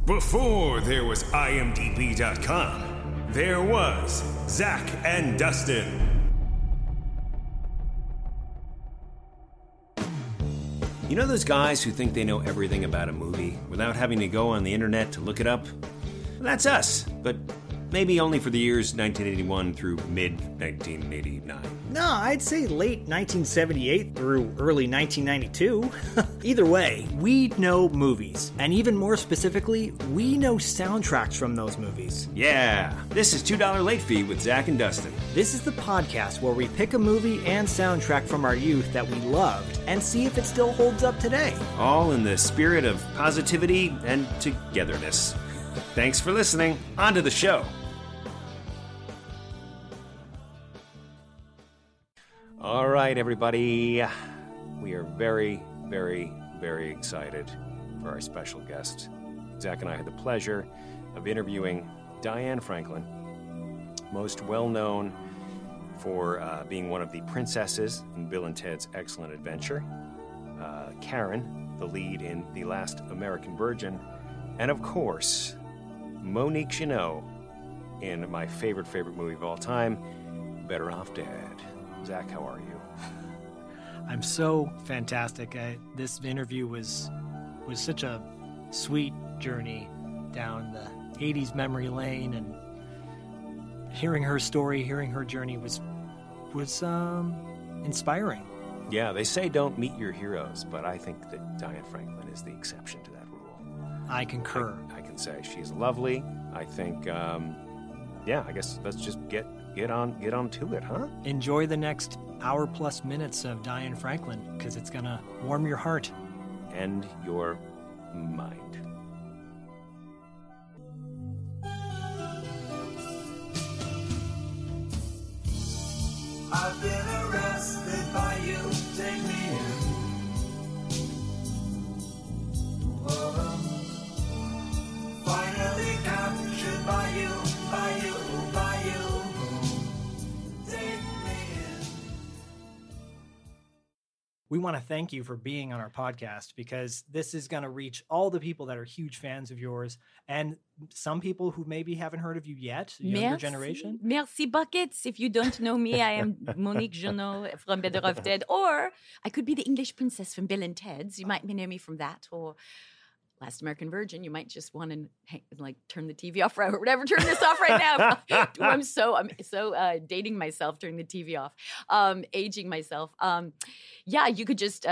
Before there was IMDb.com, there was Zach and Dustin. You know those guys who think they know everything about a movie without having to go on the internet to look it up? Well, that's us, but maybe only for the years 1981 through mid-1989. No, I'd say late 1978 through early 1992. Either way, we know movies. And even more specifically, we know soundtracks from those movies. Yeah, this is $2 Late Fee with Zach and Dustin. This is the podcast where we pick a movie and soundtrack from our youth that we loved and see if it still holds up today. All in the spirit of positivity and togetherness. Thanks for listening. On to the show. All right, everybody. We are very, very, very excited for our special guest. Zach and I had the pleasure of interviewing Diane Franklin, most well known for being one of the princesses in Bill and Ted's Excellent Adventure, Karen, the lead in The Last American Virgin, and of course, Monique Jeannot in my favorite movie of all time, Better Off Dead. Zach, how are you? I'm so fantastic. This interview was such a sweet journey down the 80s memory lane, and hearing her story, hearing her journey was inspiring. Yeah, they say don't meet your heroes, but I think that Diane Franklin is the exception to that rule. I concur. I can say she's lovely. I think, I guess let's just get on to it, huh? Enjoy the next hour plus minutes of Diane Franklin, because it's gonna warm your heart and your mind. I've been arrested by you, take me in. Whoa. Finally captured by you. Take me in. We want to thank you for being on our podcast, because this is going to reach all the people that are huge fans of yours, and some people who maybe haven't heard of you yet, younger generation. Merci buckets. If you don't know me, I am Monique Jeannot from Better Off Dead, or I could be the English princess from Bill and Ted's. You might know me from that, or Last American Virgin. You might just want to turn the TV off or whatever. Turn this off right now. I'm so dating myself. Turning the TV off. Aging myself. You could just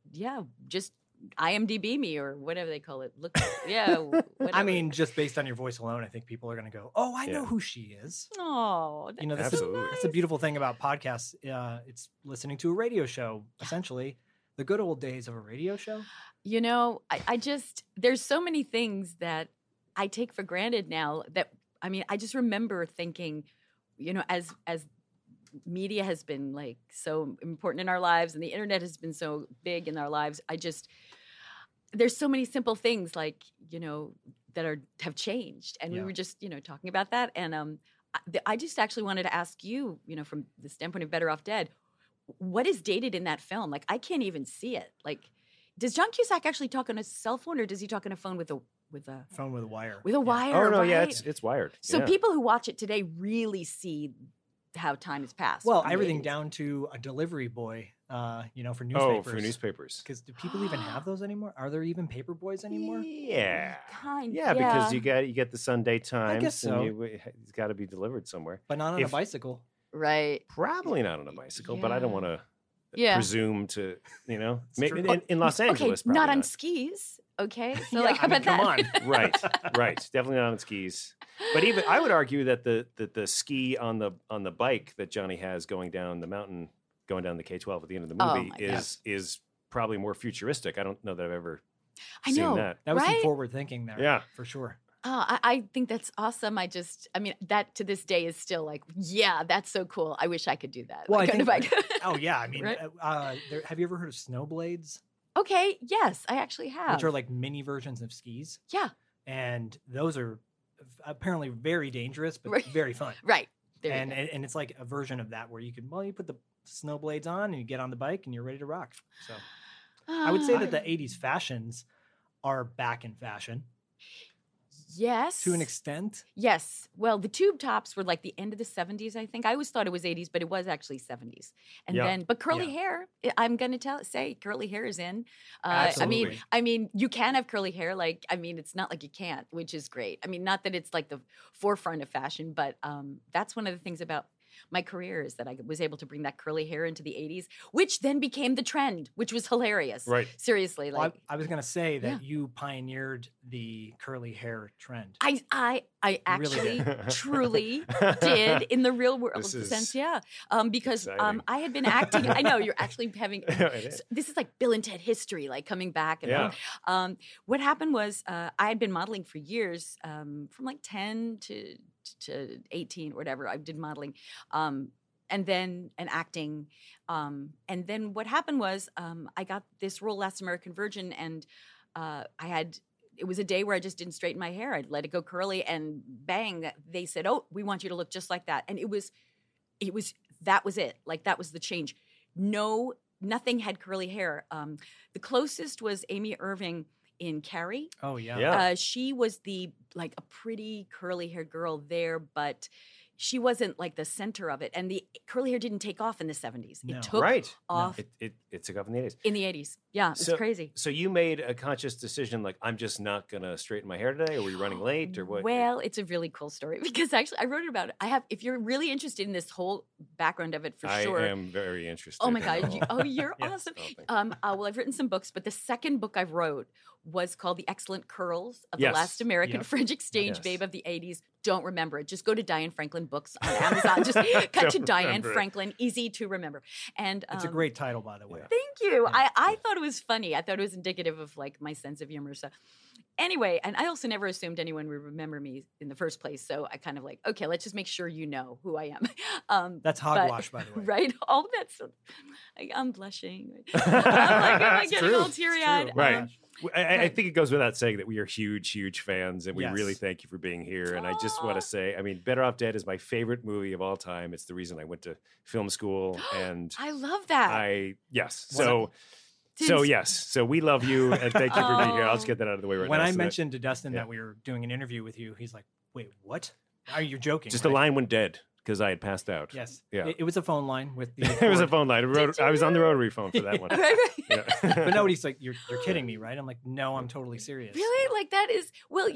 IMDb me or whatever they call it. Look, whatever. I mean, just based on your voice alone, I think people are going to go, "Oh, I know who she is." Oh, that's a beautiful thing about podcasts. It's listening to a radio show, essentially. The good old days of a radio show. There's so many things that I take for granted now that, I just remember thinking, as media has been so important in our lives and the internet has been so big in our lives, there's so many simple things that have changed. And we were just, talking about that. And I just actually wanted to ask you, from the standpoint of Better Off Dead, what is dated in that film? I can't even see it. Does John Cusack actually talk on a cell phone, or does he talk on a phone with a phone with a wire? With a wire. Oh no, right? yeah, it's wired. So people who watch it today really see how time has passed. Well, everything down to a delivery boy, for newspapers. Oh, for newspapers. Because do people even have those anymore? Are there even paper boys anymore? Yeah. Yeah, because you get the Sunday Times. I guess so. And it's got to be delivered somewhere. But not on a bicycle. Right. Probably not on a bicycle, but I don't want to presume to, maybe in Los Angeles. Okay, not on not. skis. Okay, so how about that? Come on. Right. Definitely not on skis. But even I would argue that the ski on the bike that Johnny has going down the mountain, going down the K-12 at the end of the movie is probably more futuristic. I don't know that I've ever seen that. That was some forward thinking there. Yeah, for sure. I think that's awesome. That to this day is still that's so cool. I wish I could do that. Well, right? Have you ever heard of snowblades? Okay, yes, I actually have. Which are like mini versions of skis. Yeah. And those are apparently very dangerous, but very fun. Right. And it's like a version of that where you put the snowblades on and you get on the bike and you're ready to rock. So I would say that the 80s fashions are back in fashion. Yes. to an extent. Yes. Well, the tube tops were like the end of the 70s, I think. I always thought it was 80s, but it was actually 70s. And Yeah. then, but curly Yeah. hair, I'm going to say curly hair is in. Absolutely. I mean, you can have curly hair. Like, I mean, it's not like you can't, which is great. I mean, not that it's like the forefront of fashion, but that's one of the things about my career is that I was able to bring that curly hair into the 80s, which then became the trend, which was hilarious. Right. Seriously. Well, Like, I was going to say that Yeah. you pioneered the curly hair trend. I really actually did. truly did in the real world This is sense, yeah. Because exciting. I had been acting. I know you're actually having. It is. This is like Bill and Ted history, like coming back. And Yeah. what happened was I had been modeling for years, from like 10 to 18, whatever. I did modeling, and then acting. And then what happened was I got this role, Last American Virgin, and it was a day where I just didn't straighten my hair. I'd let it go curly, and bang, they said, "Oh, we want you to look just like that." And that was it. Like, that was the change. Nothing had curly hair. The closest was Amy Irving in Carrie. Oh yeah. Yeah. She was like a pretty curly haired girl there, but she wasn't like the center of it. And the curly hair didn't take off in the 70s. No. It took Right. off It took off in the 80s. in the 80s. Yeah, it's crazy. So you made a conscious decision, like, I'm just not going to straighten my hair today, or were you running late, or what? Well, it's a really cool story because actually I wrote it about it. If you're really interested in this whole background of it, for sure. I am very interested. Oh my in God! all. You're Yeah. awesome. Oh, thank Well, I've written some books, but the second book I wrote was called "The Excellent Curls of Yes. the Last American Yep. French Exchange Yes. Babe of the '80s." Don't remember it. Just go to Diane Franklin Books on Amazon. Just cut to Don't Diane remember it. Franklin. Easy to remember. And It's a great title, by the way. Yeah. Thank you. Yeah. I thought it was funny. I thought it was indicative of like my sense of humor. So anyway, and I also never assumed anyone would remember me in the first place. So I kind of like, okay, let's just make sure you know who I am. That's but- hogwash, by the way. Right? All that's I'm blushing. I'm like It's getting true. all It's teary-eyed. Right. I Right. think it goes without saying that we are huge fans, and we Yes. really thank you for being here. And I just want Aw. to say, I mean, Better Off Dead is my favorite movie of all time. It's the reason I went to film school, and I love that. yes. When So yes. So we love you, and thank you for being here. I'll just Oh. get that out of the way right When now. I so that- mentioned to Dustin yeah. that we were doing an interview with you, he's like, "Wait, what? Are you joking?" just right? the line went dead because I had passed out. Yes. Yeah. It was a phone line with the. It was a cord. phone line. I was on the rotary phone for that one. Right, right. Yeah. But nobody's like, "You're kidding me, right?" I'm like, "No, I'm totally serious." Really? Like that is well,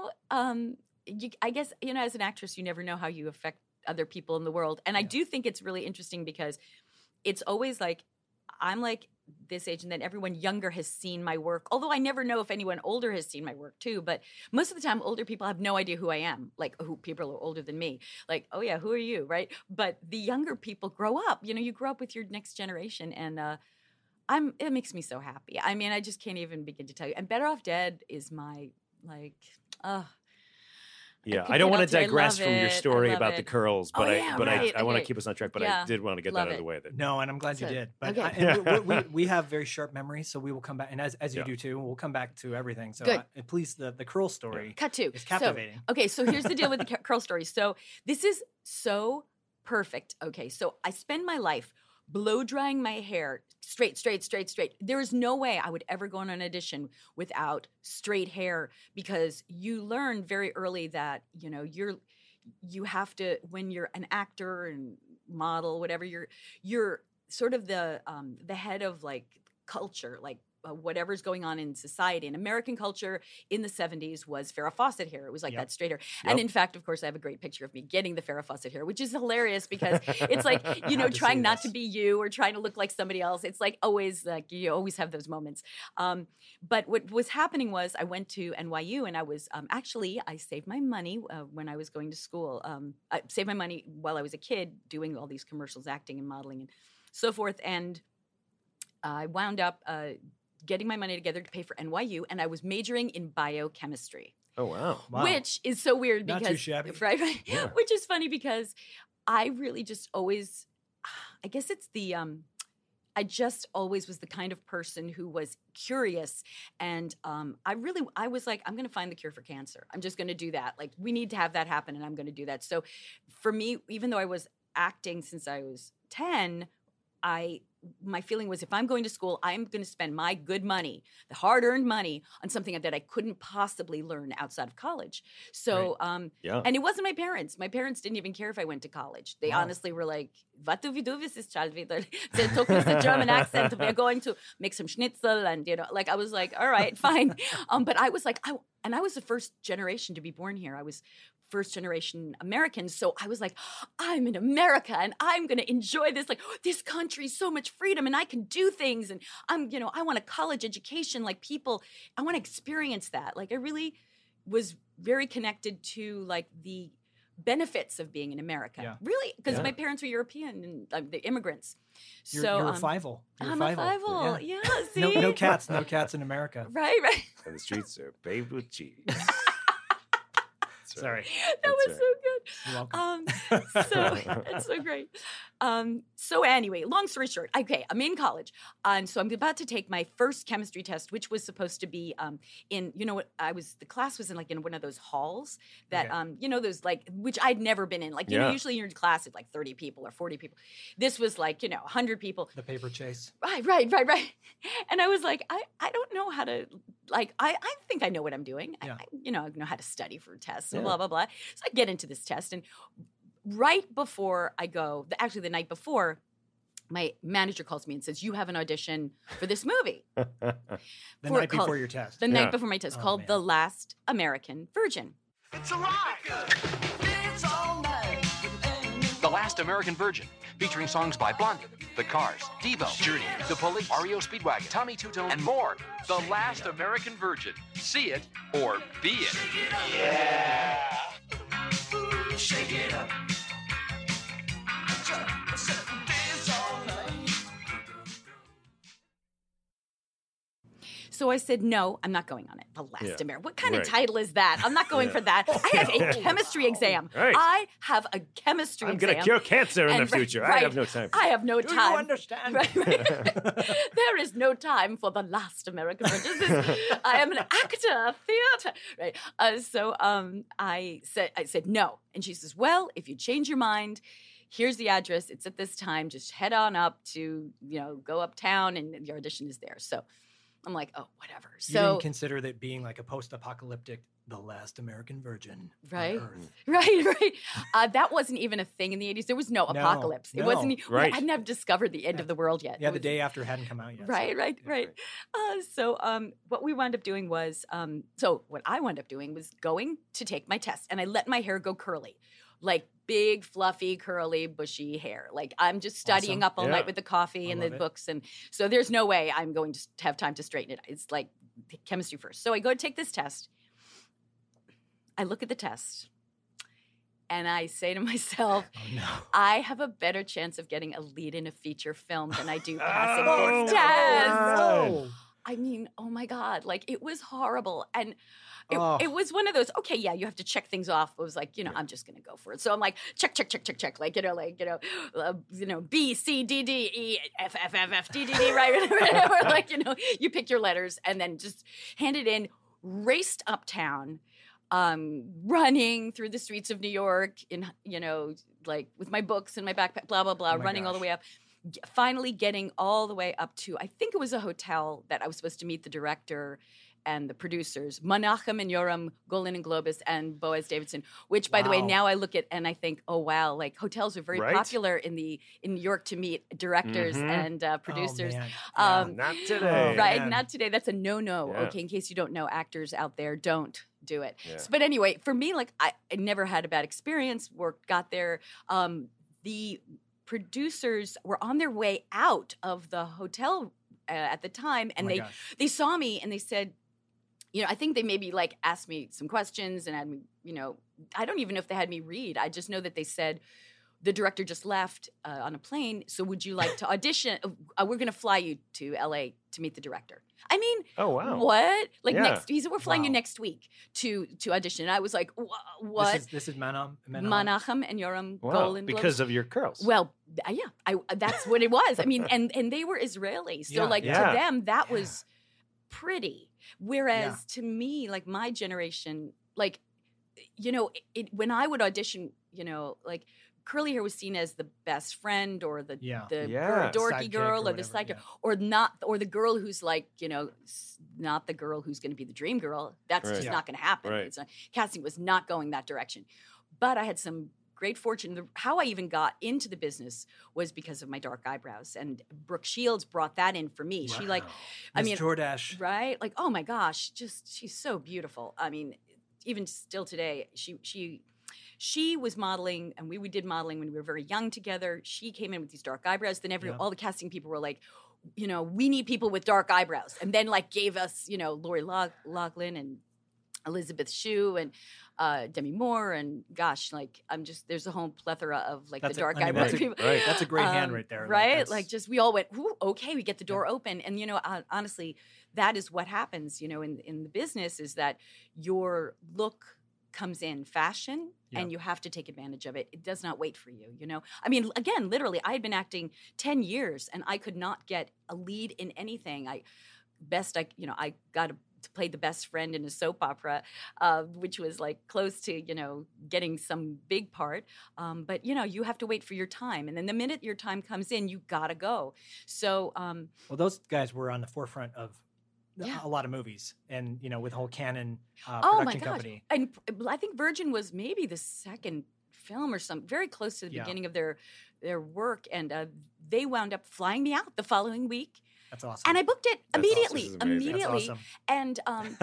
I guess, as an actress, you never know how you affect other people in the world. And I Yeah. do think it's really interesting because it's always like I'm like this age, and then everyone younger has seen my work. Although I never know if anyone older has seen my work too. But most of the time, older people have no idea who I am. Like, who people are older than me. Like, oh yeah, who are you, right? But the younger people grow up. You grow up with your next generation, and it makes me so happy. I mean, I just can't even begin to tell you. And Better Off Dead is my Yeah, could I don't get want up to to- I digress love from your it. story I love about the it. curls, but Oh, yeah, right, I want to okay. keep us on track. But Yeah, I did want to get that love out of the it. way. That No, and I'm glad you So- did. But okay. and we have very sharp memories, so we will come back, and as you Yeah. do too, we'll come back to everything. So Good. please, the curl story cut to. is captivating. So here's the deal with the curl story. So this is so perfect. Okay, so I spend my life blow drying my hair straight. There is no way I would ever go on an audition without straight hair, because you learn very early that you have to, when you're an actor and model, whatever, you're sort of the head of like culture, like whatever's going on in society. And American culture in the 70s was Farrah Fawcett hair. It was like Yep. that straight hair. And Yep. in fact, of course, I have a great picture of me getting the Farrah Fawcett hair, which is hilarious because it's like, Glad to trying see not this. to be you or trying to look like somebody else. It's like always, like you always have those moments. But what was happening was I went to NYU, and I was I saved my money when I was going to school. I saved my money while I was a kid doing all these commercials, acting and modeling and so forth. And I wound up getting my money together to pay for NYU, and I was majoring in biochemistry. Oh wow. Wow. Which is so weird Not too because shabby. right. Yeah. Which is funny because I really just always, I guess it's the I just always was the kind of person who was curious, and I was like, I'm going to find the cure for cancer. I'm just going to do that. Like, we need to have that happen, and I'm going to do that. So for me, even though I was acting since I was 10, I my feeling was, if I'm going to school, I'm going to spend my good money, the hard-earned money, on something that I couldn't possibly learn outside of college. So, Yeah. and it wasn't my parents. My parents didn't even care if I went to college. They honestly were like, "What do we do with this child?" They took with the German accent. We're going to make some schnitzel, and like I was like, "All right, fine." But I was like, I was the first generation to be born here. I was first generation American. So I was like, I'm in America and I'm going to enjoy this. Like, this country, so much freedom, and I can do things. And I want a college education like people. I want to experience that. Like, I really was very connected to like the benefits of being in America. Yeah. Really, because my parents were European and the immigrants. You're a Fievel. I'm a Fievel. Yeah, see? No cats in America. Right. And the streets are paved with cheese. That's Sorry. right. That That's was right. so good. You're welcome. So it's so great. So anyway, long story short, okay, I'm in college, and so I'm about to take my first chemistry test, which was supposed to be in, the class was in like in one of those halls that those like, which I'd never been in. Like usually you're in class with like 30 people or 40 people. This was like 100 people. The paper chase. Right. And I was like, I don't know how to, like, I think I know what I'm doing. Yeah. I know how to study for tests and blah, blah, blah. So I get into this test, and right before I go, actually the night before, my manager calls me and says, "You have an audition for this movie." The night before your test. The night before my test, called man. The Last American Virgin. It's a ride. It's all night. The Last American Virgin, featuring songs by Blondie, The Cars, Devo, Journey, The Police, REO Speedwagon, Tommy Tutone, and more. The Last American Virgin. See it or be it. Ooh, shake it up. Dance all night. So I said, no, I'm not going on it. The Last American. What kind of Right. title is that? I'm not going for that. I have a chemistry exam. Right. I have a chemistry I'm exam. going to cure cancer in the And future. I right, have no time for I have no Do time. you understand? Right. There is no time for the Last American Virgin. I am an actor, theater. Right. I said no, and she says, "Well, if you change your mind, here's the address. It's at this time. Just head on up to go uptown, and your audition is there." So I'm like, oh, whatever. You So didn't consider that being like a post-apocalyptic, the last American virgin Right. on Earth. right. That wasn't even a thing in the 80s. There was no apocalypse. It no. wasn't. Right. I hadn't have discovered the end of the world yet. Yeah, It the was- day after it hadn't come out yet. Right. Yeah, What we wound up doing was, what I wound up doing was going to take my test, and I let my hair go curly, like big, fluffy, curly, bushy hair. Like I'm just studying Awesome. up all Yeah. night with the coffee I and the love it. books, and so there's no way I'm going to have time to straighten it. It's like chemistry first. So I go to take this test. I look at the test, and I say to myself, Oh no. I have a better chance of getting a lead in a feature film than I do passing Oh, this test. no. I mean, oh my God, like it was horrible. And Oh. it was one of those, okay, yeah, you have to check things off. It was like, I'm just going to go for it. So I'm like, check. Like, B, C, D, D, E, F, F, F, F, D, D, D, right? Whatever. Like, you pick your letters and then just hand it in, raced uptown, running through the streets of New York in, like with my books and my backpack, blah, blah, blah, Oh my running all the gosh. way up. Finally getting all the way up to, I think it was a hotel that I was supposed to meet the director and the producers, Menachem and Yoram Golan and Globus and Boaz Davidson, which, by the way, Wow. now I look at and I think, oh, wow, like hotels are very Right. popular in New York to meet directors and producers. Oh, man. Um, Not today. Right, man. not today. That's a no-no. Yeah. Okay, in case you don't know, actors out there, don't do it. Yeah. But anyway, for me, like I never had a bad experience. Got there. The producers were on their way out of the hotel at the time, and Oh my they gosh. they saw me and they said, I think they maybe like asked me some questions and had me, I don't even know if they had me read. I just know that they said, the director just left on a plane. So would you like to audition? We're going to fly you to LA to meet the director. I mean, Oh, wow. what? Like Yeah. he said, we're flying you Wow. next week to audition. And I was like, what? This is Menachem. Menachem and Yoram Wow. Golan. Because of your curls. Well, yeah, that's what it was. I mean, and they were Israeli, so Yeah. like Yeah. to them that Yeah. was pretty. Whereas to me, like my generation, like when I would audition, like curly hair was seen as the best friend or the Yeah. Yeah. dorky Sidekick girl or or the whatever, sidekick, yeah. or not, or the girl who's like, not the girl who's going to be the dream girl. That's Right. just Yeah. not going to happen. Right. It's not, casting was not going that direction. But I had some great fortune. How I even got into the business was because of my dark eyebrows, and Brooke Shields brought that in for me. She like, I Miss mean, Jordache. right? Like, oh my gosh, she's so beautiful. I mean, even still today, she was modeling, and we did modeling when we were very young together. She came in with these dark eyebrows. Then Yeah. all the casting people were like, we need people with dark eyebrows, and then like gave us, Lori Loughlin and Elizabeth Shue and Demi Moore, and gosh, like there's a whole plethora of like the dark eyebrow that's people. right. That's a great hand right there. Right? that's- Like just we all went, ooh, okay, we get the door open. And honestly, that is what happens, in the business, is that your look comes in fashion and you have to take advantage of it. It does not wait for you, I mean, again, literally, I had been acting 10 years and I could not get a lead in anything. I got to play the best friend in a soap opera, which was like close to, getting some big part. But, you have to wait for your time. And then the minute your time comes in, you got to go. So, well, those guys were on the forefront of Yeah. a lot of movies, and with the whole Canon oh my production gosh. company. And I think Virgin was maybe the second film or something, very close to the Yeah. beginning of their work. And they wound up flying me out the following week. That's awesome. And I booked it That's awesome. immediately. This is amazing. That's Immediately. awesome. And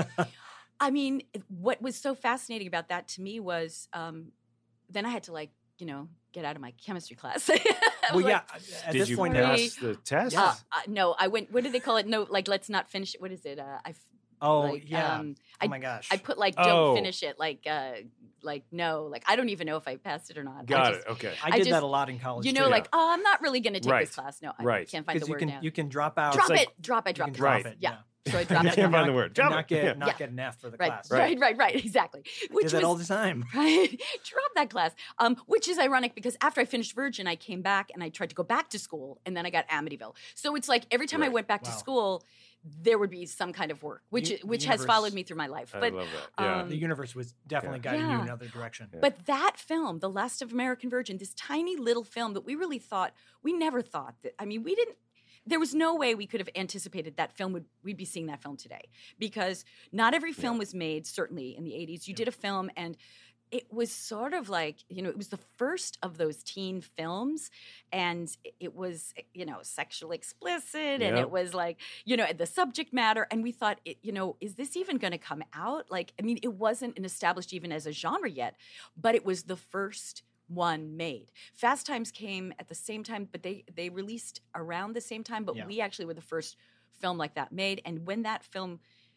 I mean, what was so fascinating about that to me was then I had to get out of my chemistry class. I was Well, like, yeah. At Did this you point, pass the test? Yeah. no, I went. What do they call it? No, like let's not finish it. What is it? oh like, yeah. I- Oh my gosh. I put like Oh. don't finish it. Like no. Like I don't even know if I passed it or not. Got I just, it. Okay. I I did just- that a lot in college. You too. know, like I'm not really going to take Right. this class. No, I Right. can't find the because you word can now. you can drop out. Drop It's it. Drop. I You dropped can it. Right. drop it. Yeah. Yeah. So I dropped You it. can't find the Not- word. Drop not it. get Yeah. not get an F for the Right, class. right, exactly. Which Did that was all the time. right. Drop that class. Which is ironic because after I finished Virgin, I came back and I tried to go back to school, and then I got Amityville. So it's like every time I Right. went back to Wow. school, there would be some kind of work, which The has universe- followed me through my life. I But love that. Yeah. The universe was definitely guiding you Yeah. in another direction. But that film, The Last of American Virgin, this tiny little film that we never thought that, I mean, there was no way we could have anticipated that film we'd be seeing that film today, because not every film was made, certainly in the 80s. You did a film and it was sort of like, it was the first of those teen films, and it was, sexually explicit, and Yeah. it was like, the subject matter. And we thought, is this even going to come out? Like, I mean, it wasn't established even as a genre yet, but it was the first one made. Fast Times came at the same time, but they released around the same time, but Yeah. we actually were the first film like that made. And when that film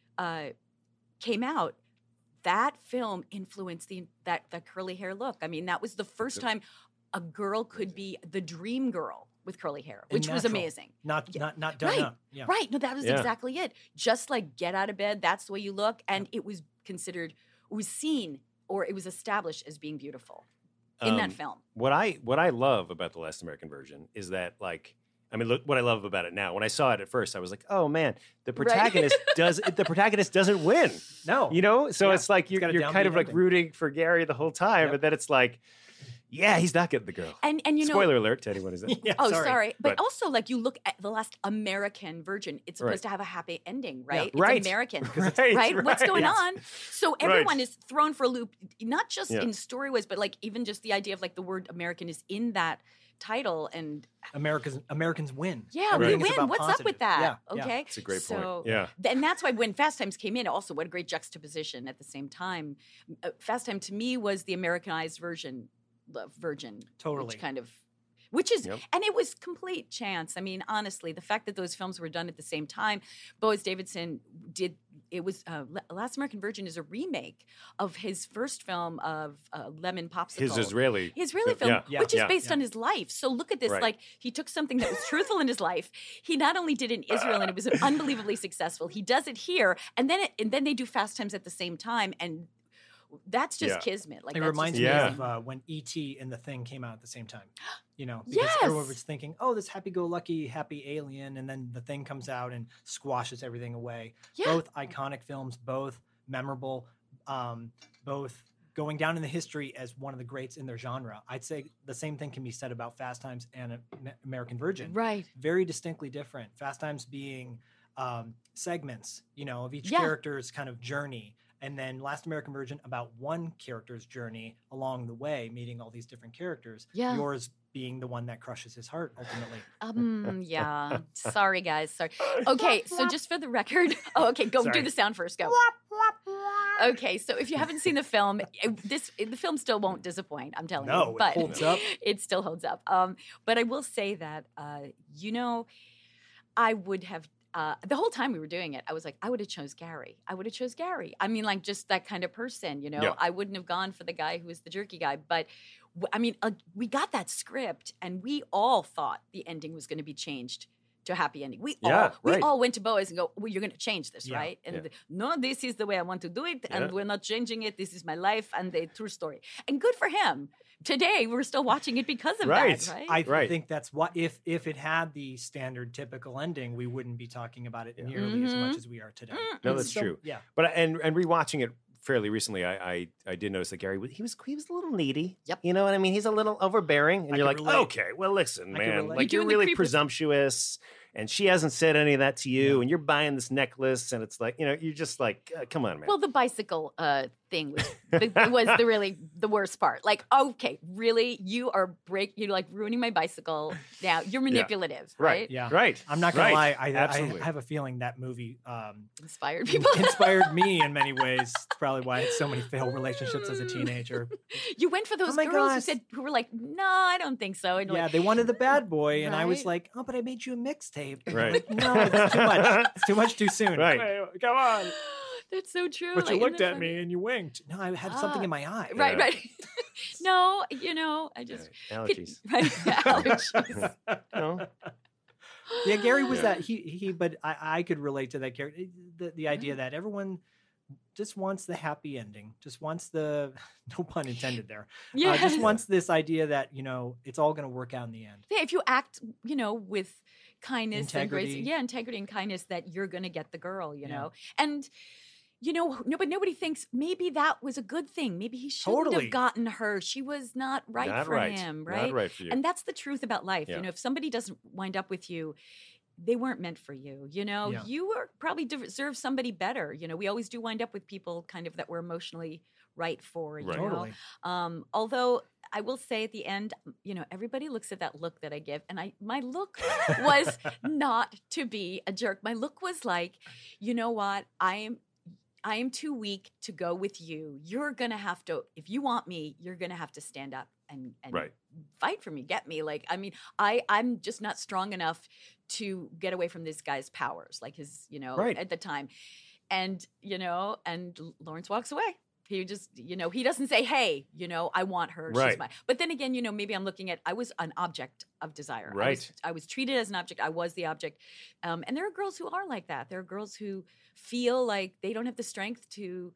came out, that film influenced that curly hair look. I mean, that was the first time a girl could be the dream girl with curly hair, And which was natural. amazing. Not done Right. up. Yeah. Right. No, that was Yeah. exactly it. Just like get out of bed, that's the way you look. And it was seen, or it was established as being beautiful in that film. What I love about The Last American Virgin is that, like, I mean, look what I love about it now. When I saw it at first, I was like, "Oh man, the protagonist doesn't win." No. So Yeah. it's like It's got a you're kind of downbeat like ending. rooting for Gary the whole time, Yep. but then it's like, yeah, he's not getting the girl. And Spoiler alert to anyone who's Yeah, Oh, sorry. But But- also, like, you look at The Last American Virgin, it's supposed Right. to have a happy ending, right? It's Right. American, Right, What's right. going Yes. on? So everyone is thrown for a loop, not just Yeah. in story-wise, but like even just the idea of like the word American is in that title. And Americans win. yeah, Everything we is win. about What's up positive. with that? Yeah, yeah. Okay. It's a great So, point. Yeah. And that's why when Fast Times came in, also what a great juxtaposition at the same time. Fast Time to me was the Americanized version of Virgin. Totally. Which is, Yep. and it was complete chance. I mean, honestly, the fact that those films were done at the same time, Boaz Davidson Last American Virgin is a remake of his first film of Lemon Popsicle. His Israeli film, yeah. which is Yeah. based on his life. So look at this. Right. Like, he took something that was truthful in his life. He not only did it in Israel, and it was unbelievably successful. He does it here, and then they do Fast Times at the same time, and that's just Yeah. kismet. Like, It that's reminds just me Yeah. amazing. of when E.T. and The Thing came out at the same time. Because Yes! everyone was thinking, oh, this happy-go-lucky, happy alien, and then The Thing comes out and squashes everything away. Yeah. Both iconic films, both memorable, both going down in the history as one of the greats in their genre. I'd say the same thing can be said about Fast Times and American Virgin. Right. Very distinctly different. Fast Times being segments, of each Yeah. character's kind of journey. And then Last American Virgin about one character's journey along the way, meeting all these different characters. Yeah. Yours being the one that crushes his heart ultimately. Yeah. Sorry, guys. Sorry. Okay, so just for the record. Oh, okay. Go Sorry. do the sound first. Go. Okay, so if you haven't seen the film, the film still won't disappoint. I'm telling you. No, it holds up. It still holds up. But I will say that, I would have. The whole time we were doing it, I was like, I would have chose Gary. I mean, like just that kind of person, Yeah. I wouldn't have gone for the guy who was the jerky guy. But we got that script and we all thought the ending was going to be changed to a happy ending. We all went to Boaz and go, well, you're going to change this, Yeah. right? And no, this is the way I want to do it. And Yeah. we're not changing it. This is my life and the true story. And good for him. Today, we're still watching it because of Right. that, right? I Right. think that's what if it had the standard typical ending, we wouldn't be talking about it nearly as much as we are today. No, that's So, true. Yeah. But and rewatching it fairly recently, I did notice that Gary he was a little needy. Yep. You know what I mean? He's a little overbearing, and I you're can like, relate. okay, well, listen, I can man, relate. like You're you're doing the really creep with- presumptuous, and she hasn't said any of that to you, and you're buying this necklace, and it's like, you're just like, come on, man. Well, the bicycle thing was the worst part. Like, okay, really, you're like ruining my bicycle. Now you're manipulative, right? Yeah. Right. I'm not gonna Right. lie. I Absolutely. have a feeling that movie Inspired people. inspired me in many ways. It's probably why I had so many failed relationships as a teenager. You went for those my girls gosh. who were like, no, I don't think so. And you're Yeah, like, they wanted the bad boy, and I was Right. like, "Oh, but I made you a mixtape." And I'm Right. like, no, it's too much. It's too much too soon. Right. Wait, come on. that's so true. But like, you isn't looked that at me funny? and you winked. No, I had something in my eye. Right, Yeah. right. No, I just Allergies. right. Allergies. No? Yeah, Gary was Yeah. that he. But I could relate to that character. The idea that everyone just wants the happy ending. Just wants the no pun intended there. Yeah. Just wants this idea that it's all going to work out in the end. Yeah, if you act, with kindness and grace, Integrity. integrity and kindness, that you're going to get the girl, Yeah. know. And but nobody thinks maybe that was a good thing. Maybe he shouldn't Totally. have gotten her. She was not right Not for right. him, Not right? right for you. And that's the truth about life. Yeah. If somebody doesn't wind up with you, they weren't meant for you. Yeah. You were probably deserve somebody better. We always do wind up with people kind of that we're emotionally right for. You Right. know? Totally. Although I will say at the end, everybody looks at that look that I give, and my look was not to be a jerk. My look was like, you know what, I am too weak to go with you. You're gonna have to, if you want me, you're gonna have to stand up and Right. fight for me, get me. Like, I mean, I'm just not strong enough to get away from this guy's powers, like his, Right. at the time, and and Lawrence walks away. He just, he doesn't say, hey, I want her. Right. She's mine. But then again, maybe I'm looking at, I was an object of desire. Right. I was treated as an object. I was the object. And there are girls who are like that. There are girls who feel like they don't have the strength to,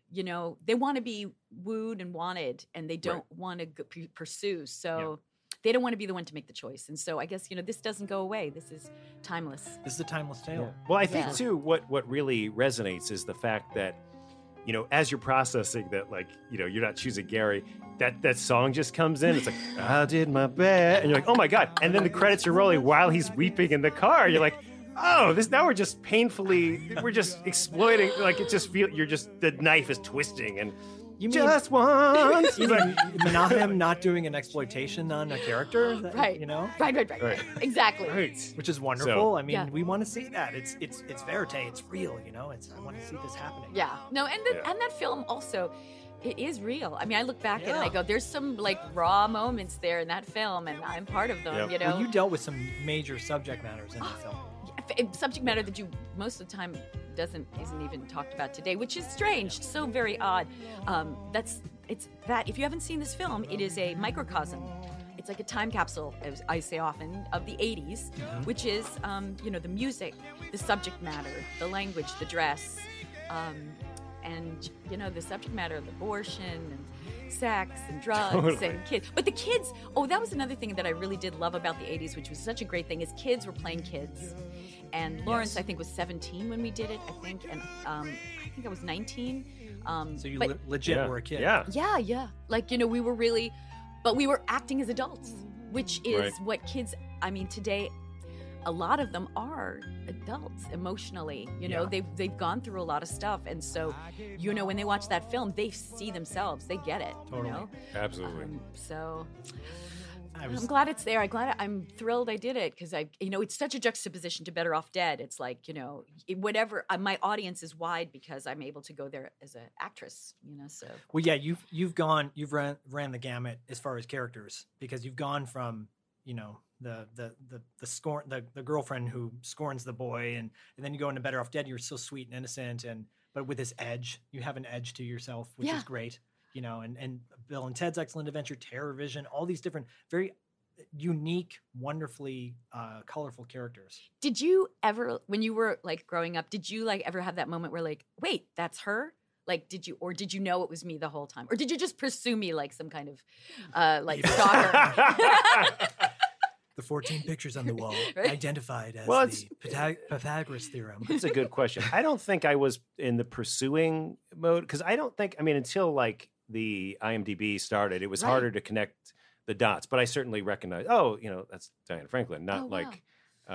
they want to be wooed and wanted, and they don't want to pursue. So they don't want to be the one to make the choice. And so I guess, this doesn't go away. This is timeless. This is a timeless tale. Well, I think Yeah. too, what really resonates is the fact that, as you're processing that, like, you're not choosing Gary, that song just comes in. It's like, I did my best. And you're like, oh my God. And then the credits are rolling while he's weeping in the car. You're like, oh, now we're just we're just exploiting. Like, it just the knife is twisting and You mean just once. you mean Menahem not doing an exploitation on a character? Right. Right. Right. Exactly. Right. Which is wonderful. So- I mean, Yeah. we want to see that. It's verite. It's real. I want to see this happening. Yeah. No, and Yeah. and that film also, it is real. I mean, I look back at it and I Yeah. go, there's some like raw moments there in that film, and I'm part of them. Yep. Well, you dealt with some major subject matters in the film. Subject matter that you most of the time isn't even talked about today, which is strange, so very odd. It's that if you haven't seen this film, it is a microcosm. It's like a time capsule, as I say often, of the 80s, which is the music, the subject matter, the language, the dress, and the subject matter of abortion and sex and drugs Totally. and kids. But the kids, oh, that was another thing that I really did love about the 80s, which was such a great thing, is kids were playing kids. And Lawrence, Yes. I think, was 17 when we did it, I think, and I think I was 19. So you but- legit Yeah. were a kid. Yeah. Yeah. Like, we were really, but we were acting as adults, which is Right. what kids, I mean, today, a lot of them are adults emotionally. Yeah. They've gone through a lot of stuff. And so, when they watch that film, they see themselves, they get it, Totally. Absolutely. So I was, I'm glad it's there. I'm thrilled I did it because it's such a juxtaposition to Better Off Dead. It's like, whatever, my audience is wide because I'm able to go there as an actress, so. well, yeah, you've ran the gamut as far as characters, because you've gone from, the girlfriend who scorns the boy, and then you go into Better Off Dead. You're so sweet and innocent, but with this edge, you have an edge to yourself, which Yeah. is great. And Bill and Ted's Excellent Adventure, Terror Vision, all these different, very unique, wonderfully colorful characters. Did you ever, when you were like growing up, did you like ever have that moment where like, wait, that's her? Like, did you know it was me the whole time? Or did you just pursue me like some kind of like stalker? The 14 pictures on the wall Right. identified as Well, the Pythagoras theorem. That's a good question. I don't think I was in the pursuing mode, because I don't think, until like the IMDb started, it was Right. harder to connect the dots. But I certainly recognized, that's Diane Franklin, not Oh, wow. like,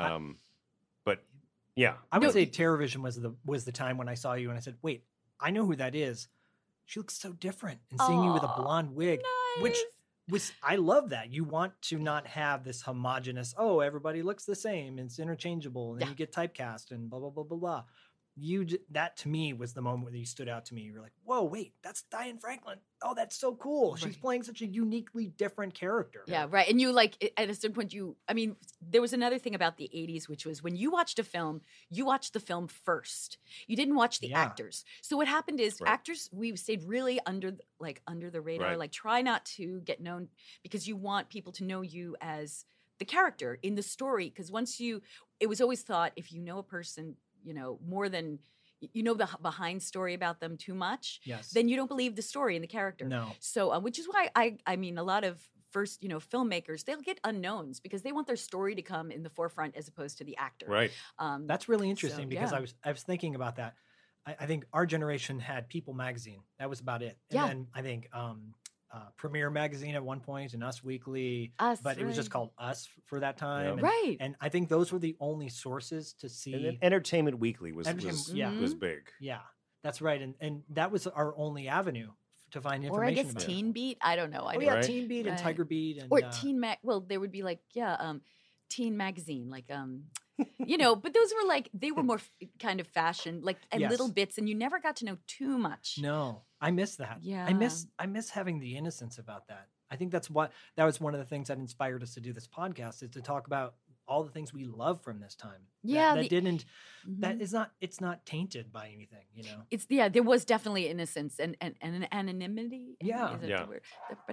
but yeah. I would No. say Terror Vision was the time when I saw you and I said, wait, I know who that is. She looks so different. And seeing you with a Aw, blonde wig, which Nice. was, I love that. You want to not have this homogenous, everybody looks the same, it's interchangeable, and then Yeah. you get typecast and blah, blah, blah, blah, blah. That to me was the moment where you stood out to me. You were like, whoa, wait, that's Diane Franklin. Oh, that's so cool. She's Right. playing such a uniquely different character. Yeah, right. And you like at a certain point, there was another thing about the 80s, which was when you watched a film, you watched the film first. You didn't watch the Yeah. actors. So what happened is Right. actors, we stayed really under the radar, Right. like try not to get known because you want people to know you as the character in the story. Because it was always thought if you know a person, more than, the behind story about them too much, Yes. then you don't believe the story and the character. No. So, which is why I mean, a lot of first, filmmakers, they'll get unknowns because they want their story to come in the forefront as opposed to the actor. Right. That's really interesting because yeah. I was thinking about that. I think our generation had People magazine. That was about it. And Yeah. then I think Premiere magazine at one point and Us Weekly, Us, but it was just right. called Us for that time. Yeah. And, Right. and I think those were the only sources to see. And then Entertainment Weekly was Yeah. was big. Yeah, that's right. And that was our only avenue to find Or I information guess about it. Teen Beat. I don't know. I Oh don't yeah, Right. Teen Beat and Right. Tiger Beat and Or Teen Mag. Well, there would be like, Teen Magazine, like, but those were like, they were more kind of fashion, like, and Yes. little bits, and you never got to know too much. No, I miss that. Yeah. I miss having the innocence about that. I think that was one of the things that inspired us to do this podcast, is to talk about all the things we love from this time. Yeah, that Mhm. it's not tainted by anything, There was definitely innocence and an anonymity. Yeah. Is that Yeah. the word?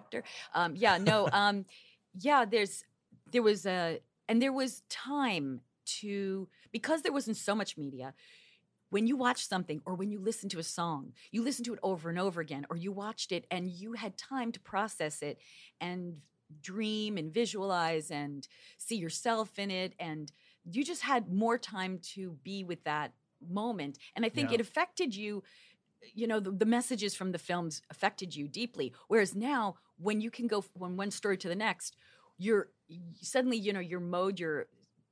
There was time to, because there wasn't so much media, when you watched something or when you listened to a song, you listened to it over and over again, or you watched it and you had time to process it and dream and visualize and see yourself in it. And you just had more time to be with that moment. And I think Yeah. it affected you. The messages from the films affected you deeply. Whereas now, when you can go from one story to the next, you're suddenly, your mode, your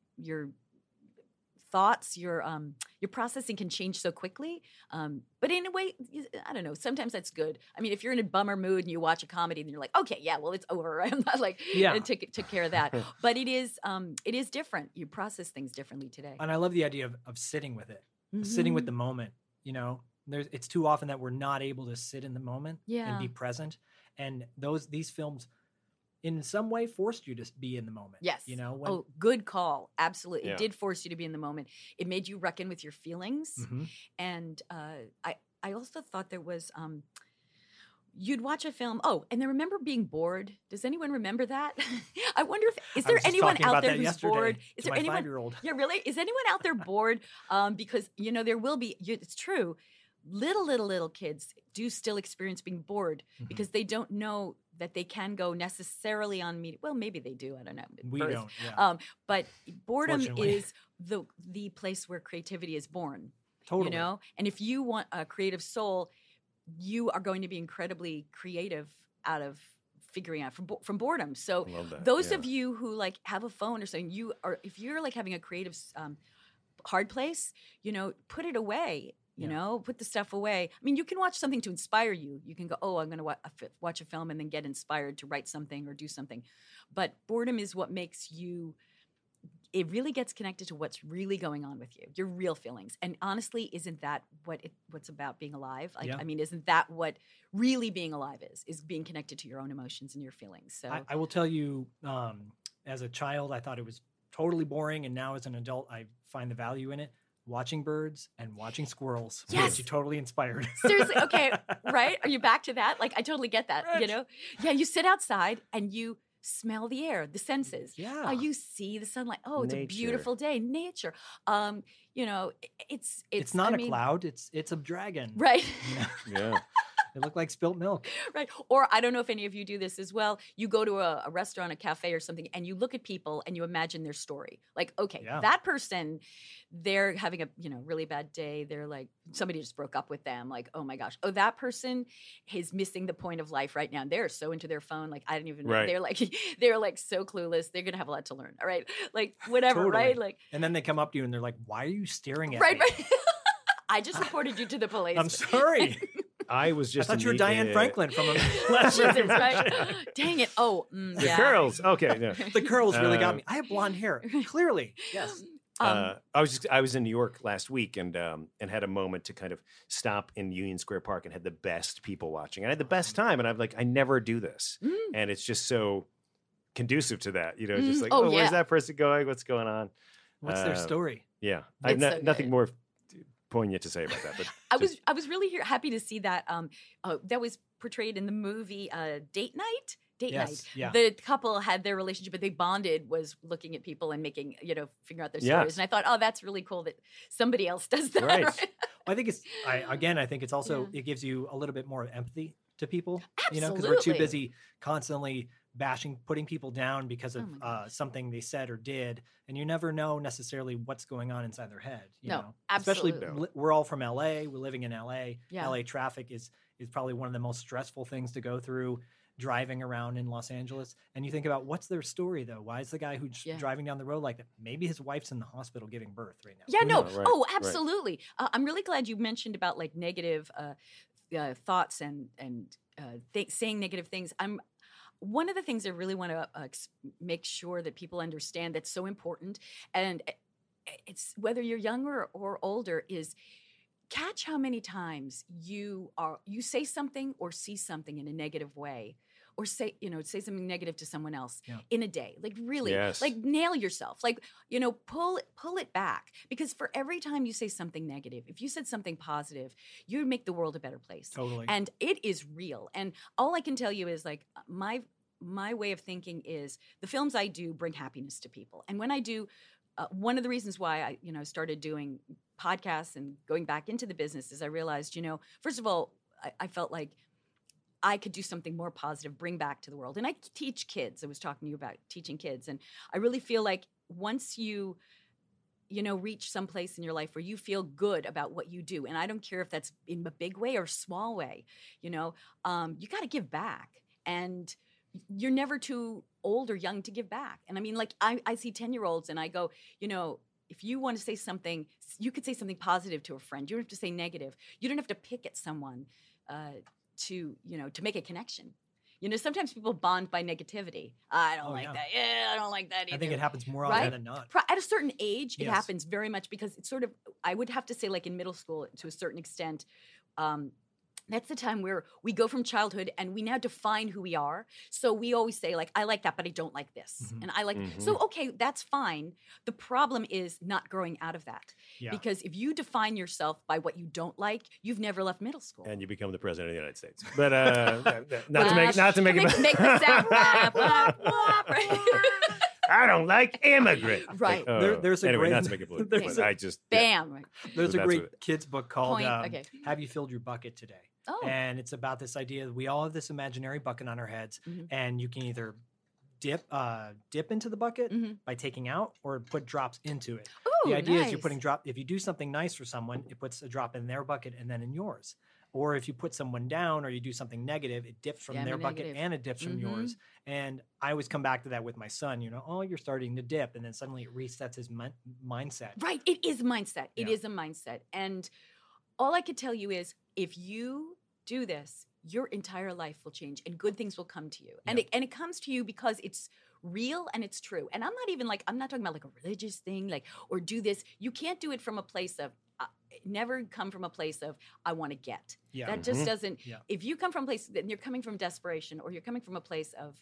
thoughts, your processing can change so quickly. But in a way, I don't know. Sometimes that's good. I mean, if you're in a bummer mood and you watch a comedy, then you're like, okay, yeah, well, it's over. I'm not like, Yeah. took care of that. But it is different. You process things differently today. And I love the idea of sitting with it, sitting with Mhm. the moment. It's too often that we're not able to sit in the moment and Yeah. be present. And these films, in some way, forced you to be in the moment. Yes. When, Good call. Absolutely. Yeah. It did force you to be in the moment. It made you reckon with your feelings. Mhm. And I also thought there was, you'd watch a film. Oh, and then remember being bored. Does anyone remember that? I wonder is I there was just anyone talking out about there that who's yesterday bored? to Is there my anyone? 5-year-old. Yeah, really? Is anyone out there bored? Because there will be. It's true. little kids do still experience being bored Mhm. because they don't know that they can go necessarily on media. Well, maybe they do. I don't know. We Birth. don't. Yeah. But boredom Fortunately. is the place where creativity is born. Totally. You know, and if you want a creative soul, you are going to be incredibly creative out of figuring out from boredom. So Love that. those yeah. of you who like have a phone or something, if you're like having a creative hard place, you know, put it away. You Yeah. know, put the stuff away. I mean, you can watch something to inspire you. You can go, oh, I'm going to watch a film and then get inspired to write something or do something. But boredom is what makes you. It really gets connected to what's really going on with you, your real feelings. And honestly, isn't that what's about being alive? Like, Yeah. I mean, isn't that what really being alive is being connected to your own emotions and your feelings? So I will tell you, as a child, I thought it was totally boring, and now as an adult, I find the value in it. Watching birds and watching squirrels Yes. gets you totally inspired. seriously, okay, right? Are you back to that? Like, I totally get that, you Rich. know? Yeah, you sit outside and you smell the air, the senses. Yeah. You see the sunlight. Oh, it's Nature. a beautiful day. Nature. You know, It's not I a mean, cloud. It's a dragon. Right. You know, Yeah. they look like spilt milk. Right. Or I don't know if any of you do this as well. You go to a restaurant, a cafe or something, and you look at people and you imagine their story. Like, okay, Yeah. that person, they're having a, you know, really bad day. They're like, somebody just broke up with them. Like, oh my gosh. Oh, that person is missing the point of life right now. They're so into their phone. Like, I didn't even know. Right. They're like so clueless. They're going to have a lot to learn. All right. Like, whatever. Totally. Right. Like, And then they come up to you and they're like, "Why are you staring at right. me?" Right. I just reported you to the police. I'm sorry. I was I just. thought you were Diane Franklin from a Jesus, right? Dang it. Oh, The yeah. curls. Okay. No. The curls really got Uh, me. I have blonde hair. Clearly. Yes. I was in New York last week and had a moment to kind of stop in Union Square Park and had the best people watching. And I had the best time, and I'm like, I never do this, Mm. and it's just so conducive to that. You know, just like, Oh, oh, yeah. where's that person going? What's going on? What's their story? Yeah, I have It's so nothing good. more poignant to say about that. But I was really happy to see that that was portrayed in the movie Date Night. Date Yes, Night. yeah. The couple had their relationship, but they bonded was looking at people and making, you know, figuring out their Yeah. stories. And I thought, oh, that's really cool that somebody else does that. Right. Right? I think I think it's also, it gives you a little bit more empathy to people, you know, because we're too Absolutely. busy constantly bashing, putting people down because of Oh my gosh. something they said or did. And you never know necessarily what's going on inside their head. You No, know? absolutely. Especially we're all from LA. We're living in LA. Yeah. LA traffic is probably one of the most stressful things to go through, driving around in Los Angeles. And you think about, what's their story though? Why is the guy who's Yeah. driving down the road like that? Maybe his wife's in the hospital giving birth right now. Yeah, no. Yeah, right, Oh, right. absolutely. I'm really glad you mentioned about like negative thoughts and saying negative things. One of the things I really want to make sure that people understand that's so important, and it's whether you're younger or older, is catch how many times you say something or see something in a negative way, or say something negative to someone else Yeah. in a day. Like really, Yes. like nail yourself. Like, you know, pull it back, because for every time you say something negative, if you said something positive, you make the world a better place. Totally. And it is real. And all I can tell you is like my way of thinking is the films I do bring happiness to people. And when I do, one of the reasons why I, started doing podcasts and going back into the business is I realized, first of all, I felt like I could do something more positive, bring back to the world. And I teach kids. I was talking to you about teaching kids. And I really feel like once you reach some place in your life where you feel good about what you do, and I don't care if that's in a big way or small way, you got to give back. And you're never too old or young to give back. And I mean, like I see 10-year-olds and I go, if you want to say something, you could say something positive to a friend. You don't have to say negative. You don't have to pick at someone to make a connection. Sometimes people bond by negativity. I don't like that. Yeah, I don't like that either. I think it happens more Right? often than not. At a certain age, it Yes. happens very much because it's sort of, I would have to say like in middle school to a certain extent, that's the time where we go from childhood and we now define who we are. So we always say like, I like that, but I don't like this. Mhm. And I like, Mhm. so okay, that's fine. The problem is not growing out of that. Yeah. Because if you define yourself by what you don't like, you've never left middle school. and you become the president of the United States. But not to make it. Make the sound. Whap, whap, whap, right? I don't like immigrants. Right. There's a anyway, great- not to make it political. there's but a- I just Bam. Right. There's So a that's great what- kids book called Point, okay. Have You Filled Your Bucket Today? Oh. And it's about this idea that we all have this imaginary bucket on our heads, Mhm. and you can either dip into the bucket Mhm. by taking out or put drops into it. Ooh, The idea is you're nice. putting if you do something nice for someone, it puts a drop in their bucket and then in yours. Or if you put someone down or you do something negative, it dips from Yeah, their I'm a bucket negative. and it dips from Mhm. yours. And I always come back to that with my son, oh, you're starting to dip. And then suddenly it resets his mindset. Right. It is mindset. It Yeah. is a mindset. And all I could tell you is if you do this, your entire life will change and good things will come to you. And it comes to you because it's real and it's true. And I'm not talking about like a religious thing, like, or do this. You can't do it from a place of, never come from a place of, I want to get. Yeah. That just doesn't, Yeah. if you come from a place that you're coming from desperation or you're coming from a place of,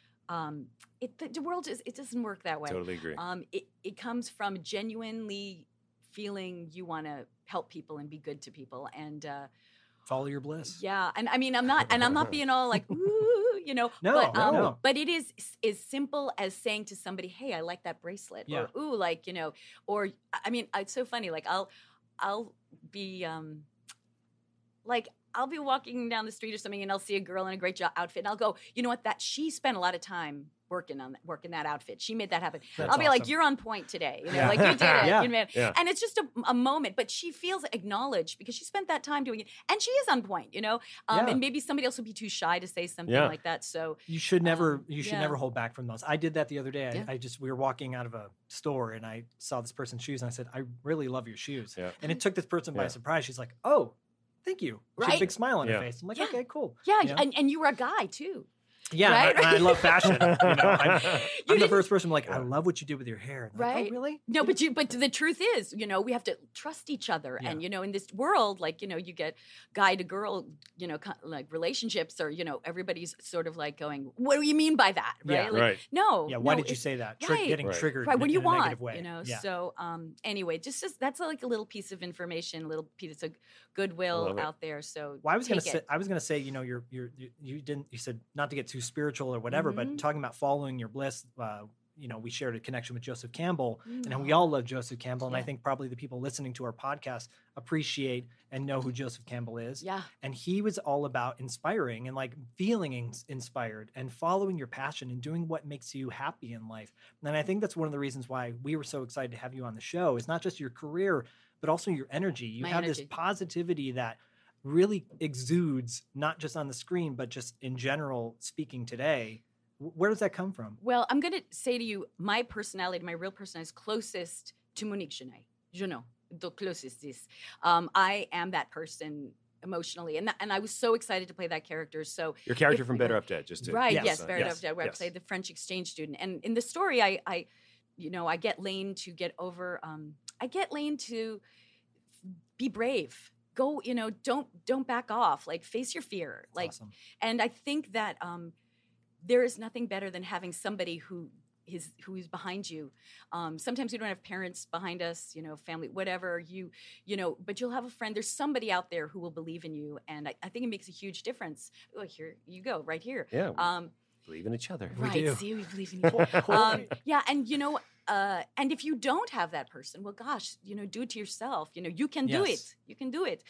the world it doesn't work that way. totally agree. It comes from genuinely feeling you want to help people and be good to people. And, Follow your bliss. yeah, and I mean, I'm not being all like, ooh, No, but, no. but it is as simple as saying to somebody, hey, I like that bracelet, Yeah. or ooh, like, or I mean, it's so funny. Like I'll be like, I'll be walking down the street or something, and I'll see a girl in a great outfit, and I'll go, you know what? That she spent a lot of time working that outfit. She made that happen. That's I'll be like, awesome. you're on point today. Yeah. Like you did it. Yeah. Yeah. And it's just a moment, but she feels acknowledged because she spent that time doing it, and she is on point. Yeah. And maybe somebody else would be too shy to say something Yeah. like that. So You should never yeah. never hold back from those. I did that the other day. Yeah. We were walking out of a store and I saw this person's shoes and I said, I really love your shoes. Yeah. And it took this person by Yeah. surprise. She's like, oh, thank you. She had a Right. big smile on Yeah. her face. I'm like, Yeah. okay, cool. yeah, You know? and you were a guy too. Yeah, Right? and I love fashion. I'm the didn't- first person like, I Yeah. love what you did with your hair. And they're like, Right. oh, really? No, but the truth is, we have to trust each other. Yeah. And, in this world, like, you get guy to girl, like relationships or, everybody's sort of like going, what do you mean by that? Right. Yeah. Like, Right. No. Yeah, why no, did you it's- say that? Right. Getting Right. triggered Right. What do you in a want? negative way. Yeah. So, anyway, just that's like a little piece of information, a little piece of goodwill love it. out there. So Well, I was gonna take say, it. you said not to get too spiritual or whatever, but Mhm. talking about following your bliss, we shared a connection with Joseph Campbell, and we Mm. all love Joseph Campbell, and I Yeah. think probably the people listening to our podcast appreciate and know who Joseph Campbell is. Yeah. And he was all about inspiring and like feeling inspired and following your passion and doing what makes you happy in life. And I think that's one of the reasons why we were so excited to have you on the show. Is not just your career, but also your energy. You My have this energy. positivity that really exudes, not just on the screen, but just in general speaking today. Where does that come from? Well, I'm going to say to you, my personality, my real personality is closest to Monique Genet. The closest is. I am that person emotionally. And I was so excited to play that character. So Your character if from we Better go- Off Dead, just to Right, Yes. yes, very yes, where I yes. played the French exchange student. And in the story, I get Lane to get over, I get Lane to be brave. Go, don't back off. Like, face your fear. It's Like, awesome. and I think that there is nothing better than having somebody who is behind you. Sometimes we don't have parents behind us, family, whatever but you'll have a friend. There's somebody out there who will believe in you, and I think it makes a huge difference. Oh, here you go, right here. Yeah, we Um, believe in each other. We right. do. See, we believe in you. Yeah, and and if you don't have that person, well, gosh, do it to yourself. You can do Yes. it. You can do it.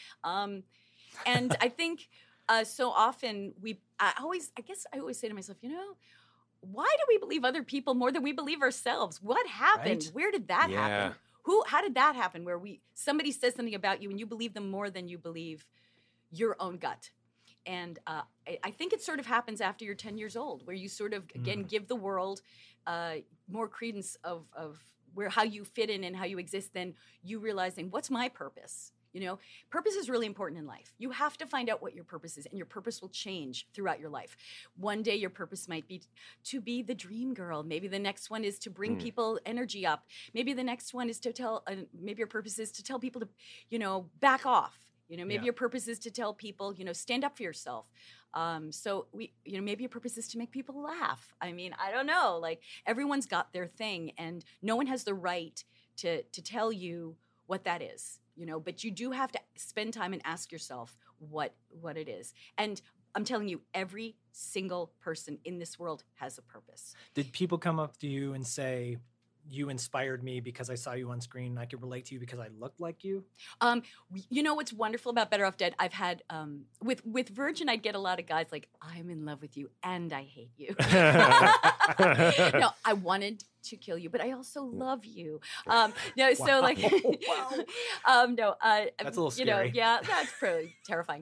And I think so often I always say to myself, why do we believe other people more than we believe ourselves? What happened? Right? Where did that Yeah. happen? How did that happen? Where somebody says something about you and you believe them more than you beve your own gut. And I think it sort of happens after you're 10 years old, where you sort of, again, give the world more credence of how you fit in and how you exist than you realizing, what's my purpose? Purpose is really important in life. You have to find out what your purpose is, and your purpose will change throughout your life. One day your purpose might be to be the dream girl. Maybe the next one is to bring people energy up. Maybe the next one is to tell, maybe your purpose is to tell people to, back off. Maybe Yeah. your purpose is to tell people, stand up for yourself. So maybe your purpose is to make people laugh. I mean, I don't know. Like, everyone's got their thing, and no one has the right to tell you what that is. But you do have to spend time and ask yourself what it is. And I'm telling you, every single person in this world has a purpose. Did people come up to you and say, you inspired me because I saw you on screen and I could relate to you because I looked like you? You know what's wonderful about Better Off Dead? I've had with Virgin, I'd get a lot of guys like, I'm in love with you and I hate you. No, I wanted to kill you, but I also love you. No, so like, no, That's a little you know, scary. yeah, that's pretty terrifying.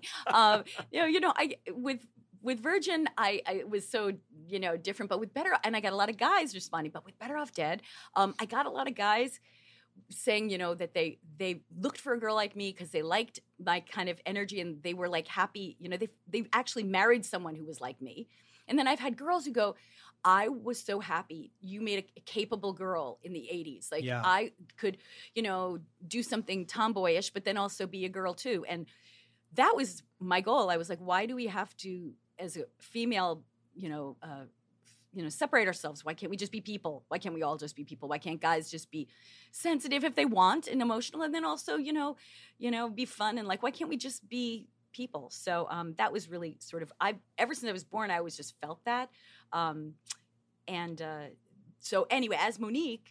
With Virgin, I was so, different, but with and I got a lot of guys responding, but with Better Off Dead, I got a lot of guys saying, that they looked for a girl like me because they liked my kind of energy and they were like happy, they actually married someone who was like me. And then I've had girls who go, I was so happy you made a capable girl in the 80s. Like Yeah. I could, do something tomboyish, but then also be a girl too. And that was my goal. I was like, why do we have to, as a female, separate ourselves? Why can't we just be people? Why can't we all just be people? Why can't guys just be sensitive if they want and emotional, and then also, be fun and like, why can't we just be people? So that was really sort of, ever since I was born, I always just felt that. So anyway, as Monique,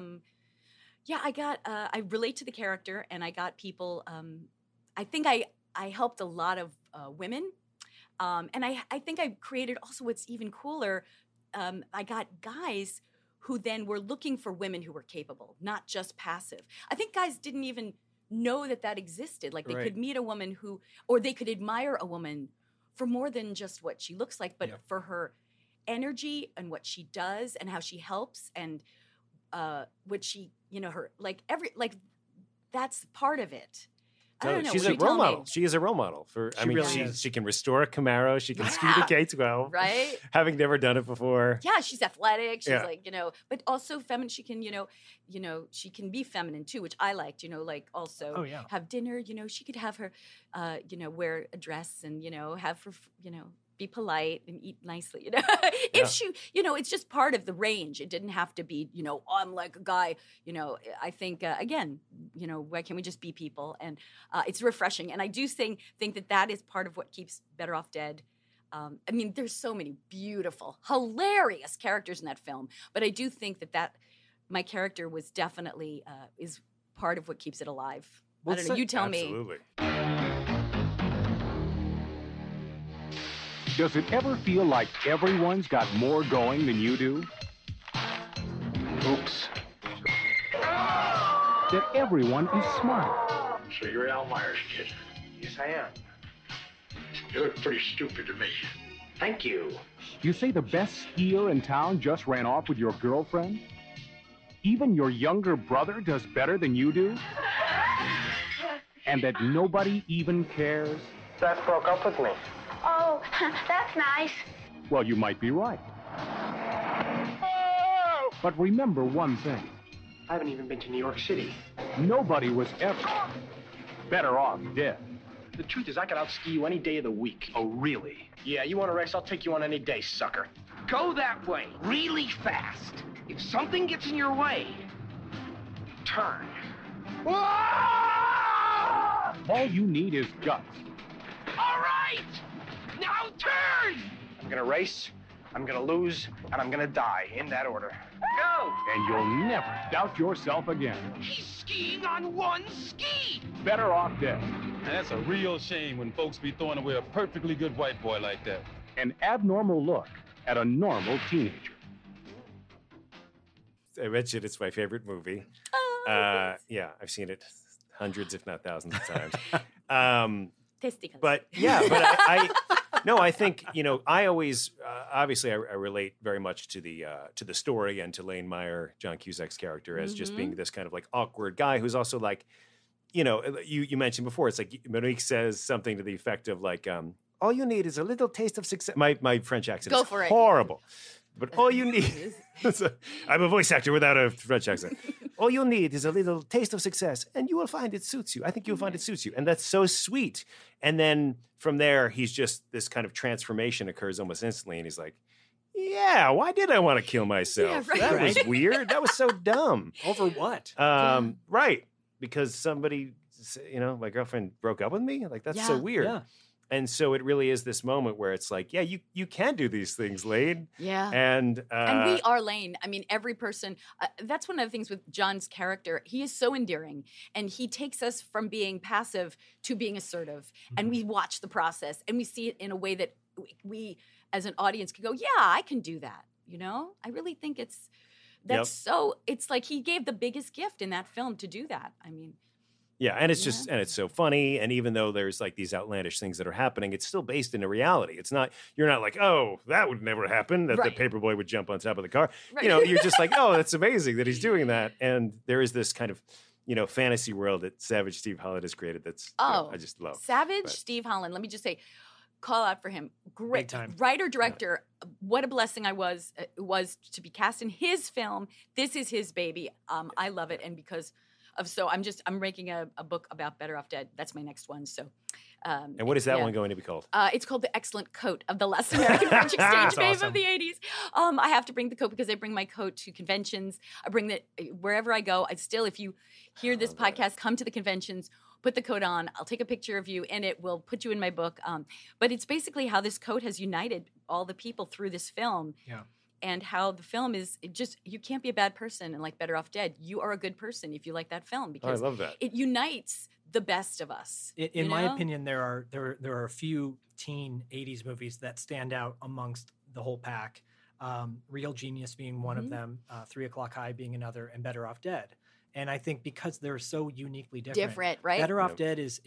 I relate to the character, and I got people. I think I helped a lot of women. And I think I created also what's even cooler. I got guys who then were looking for women who were capable, not just passive. I think guys didn't even know that existed. Like they Right. could meet a woman or they could admire a woman for more than just what she looks like, but Yeah. for her energy and what she does and how she helps and what she, that's part of it. I don't know. She's What a do you role tell me? model. She is a role model for. She really is. She can restore a Camaro. She can ski Yeah. to K-12. Right? Having never done it before. Yeah, she's athletic. She's Yeah. but also feminine. She can, she can be feminine too, which I liked, like also Oh, yeah. have dinner, she could have her, wear a dress and, have her, be polite and eat nicely, If she, it's just part of the range. It didn't have to be, I'm like a guy, I think, again, why can't we just be people? And it's refreshing. And I do think that is part of what keeps Better Off Dead. There's so many beautiful, hilarious characters in that film, but I do think that my character was definitely is part of what keeps it alive. I don't know. You tell me. Absolutely. Does it ever feel like everyone's got more going than you do? Oops. That everyone is smart. So you're Al Myers' kid? Yes, I am. You look pretty stupid to me. Thank you. You say the best skier in town just ran off with your girlfriend? Even your younger brother does better than you do? And that nobody even cares? Beth broke up with me. Oh, that's nice. Well, you might be right. But remember one thing. I haven't even been to New York City. Nobody was ever better off dead. The truth is, I could outski you any day of the week. Oh, really? Yeah, you want a race? I'll take you on any day, sucker. Go that way, really fast. If something gets in your way, turn. All you need is guts. All right, now turn. I'm gonna race, I'm gonna lose, and I'm gonna die in that order. Go. And you'll never doubt yourself again. He's skiing on one ski. Better off dead. That's a real shame when folks be throwing away a perfectly good white boy like that. An abnormal look at a normal teenager. I mentioned it's my favorite movie. Yeah, I've seen it hundreds, if not thousands of times. Testicles. But I think I always obviously I relate very much to the story and to Lane Meyer, John Cusack's character, as just being this kind of like awkward guy who's also like, you mentioned before, it's like Monique says something to the effect of like, all you need is a little taste of success. My French accent Go is for it. horrible, but all you need. I'm a voice actor without a French accent. All you need is a little taste of success, and you will find it suits you. I think you'll find it suits you. And that's so sweet. And then from there, he's just, this kind of transformation occurs almost instantly. And he's like, yeah, why did I want to kill myself? Yeah, right. That was weird. That was so dumb. Over what? Right. Because somebody, my girlfriend broke up with me. Like, that's so Yeah. weird. Yeah. And so it really is this moment where it's like, yeah, you can do these things, Lane. Yeah. And we are Lane. I mean, every person, that's one of the things with John's character. He is so endearing, and he takes us from being passive to being assertive. And we watch the process, and we see it in a way that we as an audience can go, yeah, I can do that. You know, I really think it's like he gave the biggest gift in that film to do that. I mean, yeah, and it's just, and it's so funny. And even though there's like these outlandish things that are happening, it's still based in a reality. It's not, you're not like, oh, that would never happen, that the paperboy would jump on top of the car. Right. You know, you're just like, oh, that's amazing that he's doing that. And there is this kind of, you know, fantasy world that Savage Steve Holland has created that's, I just love. Savage Steve Holland, let me just say, call out for him. Great Big time. Writer, director. What a blessing it was to be cast in his film. This is his baby. I love it. And because of I'm making a book about Better Off Dead. That's my next one. So, and what is that one going to be called? It's called The Excellent Coat of the Last American French Exchange Babe of the 80s. I have to bring the coat because I bring my coat to conventions. I bring it wherever I go. If you hear this podcast, come to the conventions, put the coat on. I'll take a picture of you, and it will put you in my book. But it's basically how this coat has united all the people through this film. Yeah. And how the film is you can't be a bad person and like Better Off Dead. You are a good person if you like that film because I love that. It unites the best of us. In my opinion, there are a few teen 80s movies that stand out amongst the whole pack. Real Genius being one of them, 3 O'Clock High being another, and Better Off Dead. And I think because they're so uniquely different, right? Better Off Dead is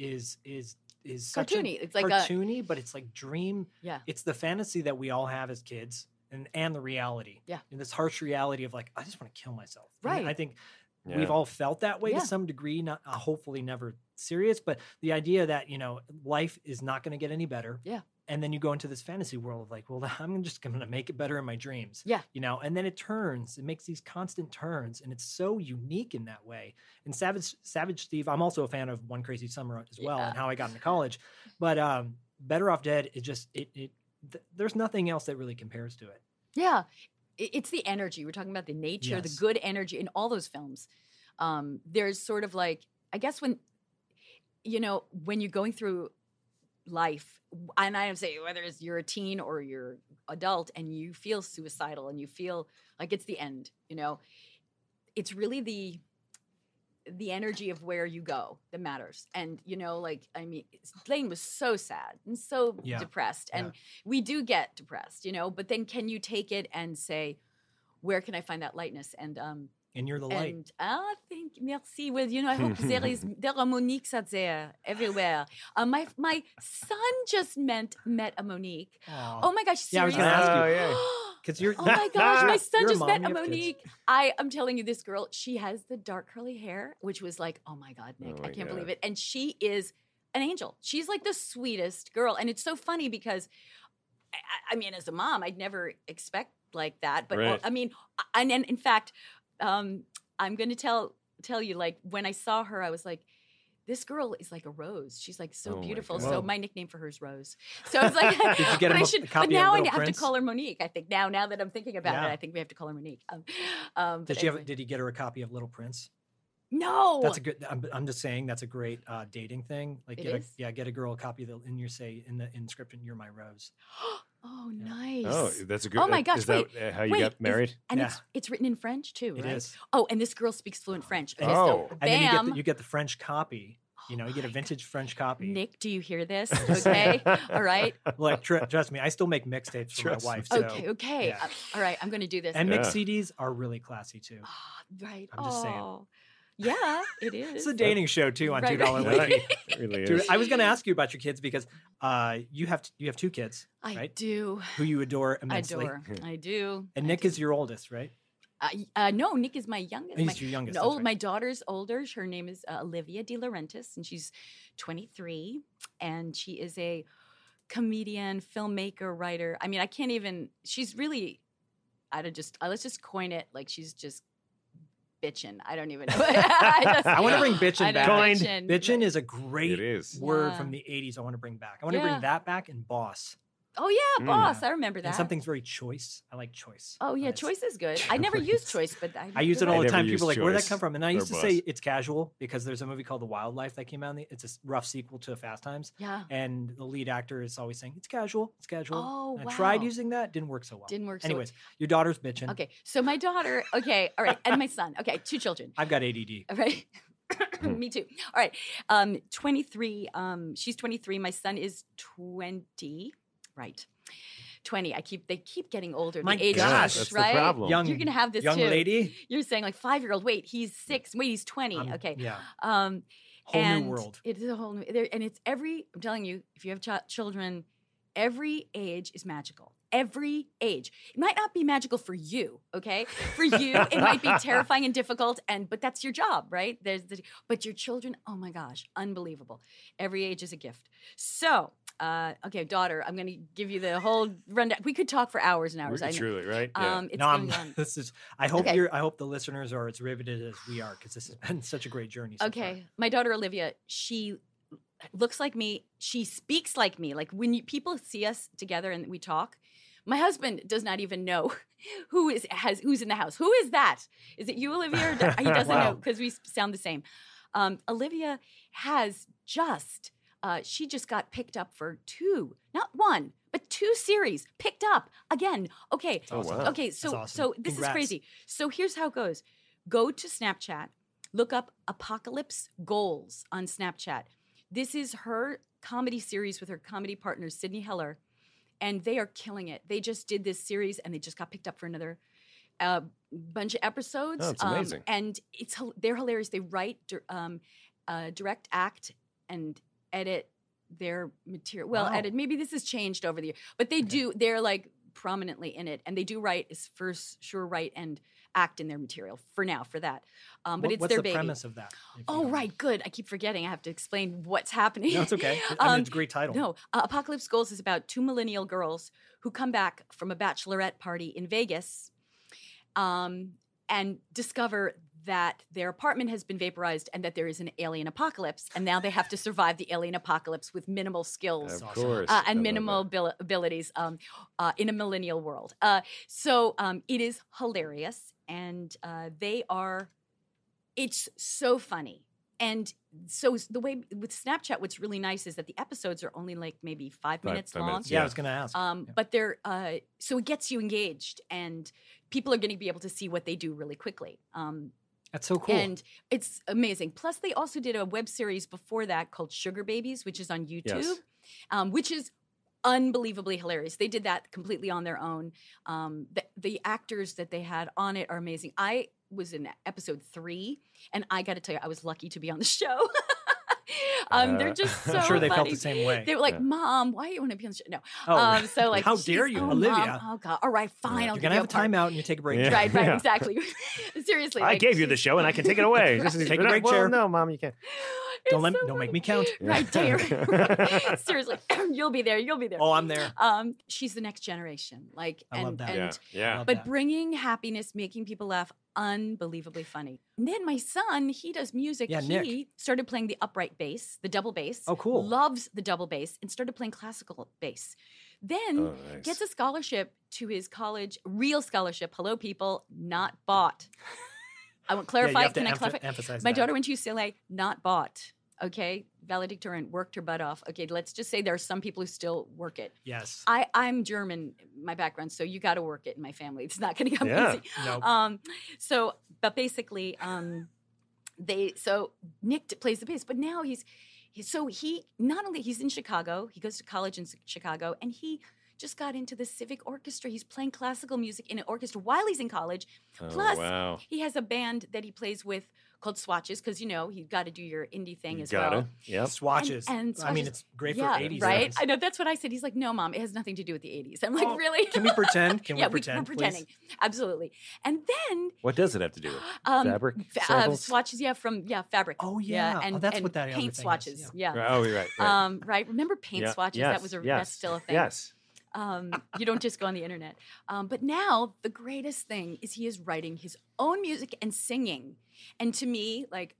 such cartoony. It's like cartoony, but it's like dream. Yeah. It's the fantasy that we all have as kids. And the reality, and this harsh reality of like, I just want to kill myself. Right. And I think we've all felt that way to some degree. Not hopefully never serious, but the idea that life is not going to get any better. Yeah. And then you go into this fantasy world of like, well, I'm just going to make it better in my dreams. Yeah. And then it makes these constant turns, and it's so unique in that way. And Savage Steve, I'm also a fan of One Crazy Summer as well, and How I Got into College, but Better Off Dead is just there's nothing else that really compares to it. Yeah. It's the energy. We're talking about the nature, the good energy in all those films. There's sort of like, I guess when you're going through life, and I say whether you're a teen or you're adult and you feel suicidal and you feel like it's the end, it's really the energy of where you go that matters. And, Lane was so sad and so depressed. And we do get depressed, but then can you take it and say, where can I find that lightness? And you're the light. And merci. Well, I hope there are Moniques out there everywhere. My son just met a Monique. Aww. Oh my gosh, seriously? Yeah, I was going to ask you. You're, oh my gosh, my son just met a you have Monique. kids. I'm telling you, this girl, she has the dark curly hair, which was like, oh my God, Nick, I can't believe it. And she is an angel. She's like the sweetest girl. And it's so funny because, I mean, as a mom, I'd never expect like that. But and in fact, I'm going to tell you, like, when I saw her, I was like, this girl is like a rose. She's like so beautiful. So my nickname for her is Rose. So I was like, did you get a copy but now of I Little have Prince? to call her Monique. I think now that I'm thinking about it, I think we have to call her Monique. Did you get her a copy of Little Prince? No. That's a good. I'm just saying that's a great dating thing. Like get a girl a copy that in the inscription, "You're my rose." Oh, nice. Oh, that's a good. Oh my gosh! Is that how you got married? It's written in French too, right? It is. Oh, and this girl speaks fluent French. Okay, Oh. so, And bam. then you get the French copy. You get a vintage French copy. Nick, do you hear this? Okay, all right. Like, trust me, I I still make mixtapes for my wife. So, Okay. yeah. All right, I'm going to do this. And mixed CDs are really classy too. Right. I'm just saying. Yeah, it is. It's a dating show too on Right, $2 right. Wiki. It really Dude, is. I was going to ask you about your kids because you have 2 kids, I right? do. Who you adore immensely. I do. And Nick is your oldest, right? No, Nick is my youngest. He's your youngest. No, that's right. my daughter's older. Her name is Olivia De Laurentiis, and she's 23, and she is a comedian, filmmaker, writer. I mean, I can't even. She's really. Let's just coin it like she's just bitchin'. I don't even know. I want to bring bitchin' back. Bitchin'. Bitchin' is a great It is. word Yeah. from the 80s I want to bring back. I want to bring that back and boss. Oh yeah, Boss. I remember that. And something's very choice. I like choice. Oh yeah, Choice is good. I never use Choice, but I use it all the never time. use People are like, where did that Choice come from? And I or used to Bus. say it's casual because there's a movie called The Wildlife that came out. It's a rough sequel to Fast Times. Yeah. And the lead actor is always saying, it's casual. It's casual. Oh, And I tried wow. using that. Didn't work so well. Didn't work so Anyways, your daughter's bitching. Okay, so my daughter. Okay, all right, and my son. Okay, 2 children. I've got ADD. All right. Me too. All right. 23. She's 23. My son is 20. Right. 20. They keep getting older. My the age gosh, changes, that's the right? problem. Young, You're gonna have this young too. lady. You're saying like 5-year-old. Wait, he's 6. Wait, he's 20. Okay. Yeah. Um, Whole and new world. It is a whole new. And it's every. I'm telling you, if you have children, every age is magical. Every age. It might not be magical for you, okay? For you, it might be terrifying and difficult, but that's your job, right? But your children, oh my gosh, unbelievable. Every age is a gift. So, okay, daughter, I'm going to give you the whole rundown. We could talk for hours and hours. I know. Truly, right? Yeah. It's No, going on. this is. I hope Okay. I hope the listeners are as riveted as we are because this has been such a great journey. So far. Okay, my daughter Olivia, she looks like me. She speaks like me. Like when people see us together and we talk, my husband does not even know who's in the house. Who is that? Is it you, Olivia? Or he doesn't know because we sound the same. Olivia has she just got picked up for 2, not 1, but 2 series picked up again. Okay. awesome. wow. Okay. So That's awesome. so this Congrats. is crazy. So here's how it goes. Go to Snapchat, look up Apocalypse Goals on Snapchat. This is her comedy series with her comedy partner, Sydney Heller, and they are killing it. They just did this series, and they just got picked up for another bunch of episodes. Oh, it's amazing. And they're hilarious. They write, direct, act, and edit their material. Well, Wow. edit. Maybe this has changed over the year, but they do. They're like prominently in it, and they do write and act in their material for now for that. But it's what's their the baby. premise of that? if you Oh, don't right. mind? Good. I keep forgetting. I have to explain what's happening. No, it's okay. I mean, it's a great title. No, Apocalypse Goals is about 2 millennial girls who come back from a bachelorette party in Vegas and discover that their apartment has been vaporized and that there is an alien apocalypse. And now they have to survive the alien apocalypse with minimal skills. Of course. I love And minimal that. abilities in a millennial world. So it is hilarious. And it's so funny. And so the way with Snapchat, what's really nice is that the episodes are only like maybe 5 minutes long. minutes, Yeah, I was going to ask. But they're so it gets you engaged, and people are going to be able to see what they do really quickly. That's so cool. And it's amazing. Plus, they also did a web series before that called Sugar Babies, which is on YouTube, which is unbelievably hilarious. They did that completely on their own. The actors that they had on it are amazing. I was in episode 3, and I got to tell you, I was lucky to be on the show. They're just so I'm sure they felt funny. the same way. They were like, "Mom, why do you want to be on the show?" No. Oh, So like, how dare she's- you, oh, Olivia? Mom, oh God! All right, fine. I'll You're give going to you have a part. timeout and you take a break. Yeah. Right, Yeah. exactly. Seriously, I like, gave you the show and I can take it away. Just Take a break, well, chair. No, Mom, you can't. it's Don't so make funny. me count. Right there. Seriously, you'll be there. You'll be there. Oh, I'm there. She's the next generation. Like, I love that. And, Yeah. Love but that. bringing happiness, making people laugh, unbelievably funny. And then my son, he does music. Yeah, he Nick. started playing the upright bass, the double bass. Oh, cool. Loves the double bass and started playing classical bass. Then Oh, nice. gets a scholarship to his college, real scholarship. Hello, people, not bought. I won't Yeah, you clarify. have to Can I clarify? emphasize My that. daughter went to UCLA, not bought. Okay, valedictorian, worked her butt off. Okay, let's just say there are some people who still work it. Yes. I'm German, my background, so you got to work it in my family. It's not going to come Yeah. easy. No. But basically, Nick plays the bass, but now he's not only he's in Chicago, he goes to college in Chicago, and he just got into the civic orchestra. He's playing classical music in an orchestra while he's in college. Oh, Plus, wow. he has a band that he plays with called Swatches, because you've got to do your indie thing You as gotta. well. Yep. Swatches. And I mean, Swatches- it's great yeah, for 80s. right? songs. I know, that's what I said. He's like, no, Mom, it has nothing to do with the 80s. I'm like, Oh, really? Can we pretend? Can yeah, we pretend? we're pretending. Absolutely. And then What does it have to do with fabric? samples? swatches, from fabric. Oh, yeah. and, Oh, that's and what that other paint thing is, swatches. yeah. Yeah. Oh, right. Right. Remember paint Yeah, swatches? yes, That was yes, that's still a thing. Yes. You don't just go on the internet. But now the greatest thing is he is writing his own music and singing. And to me, like,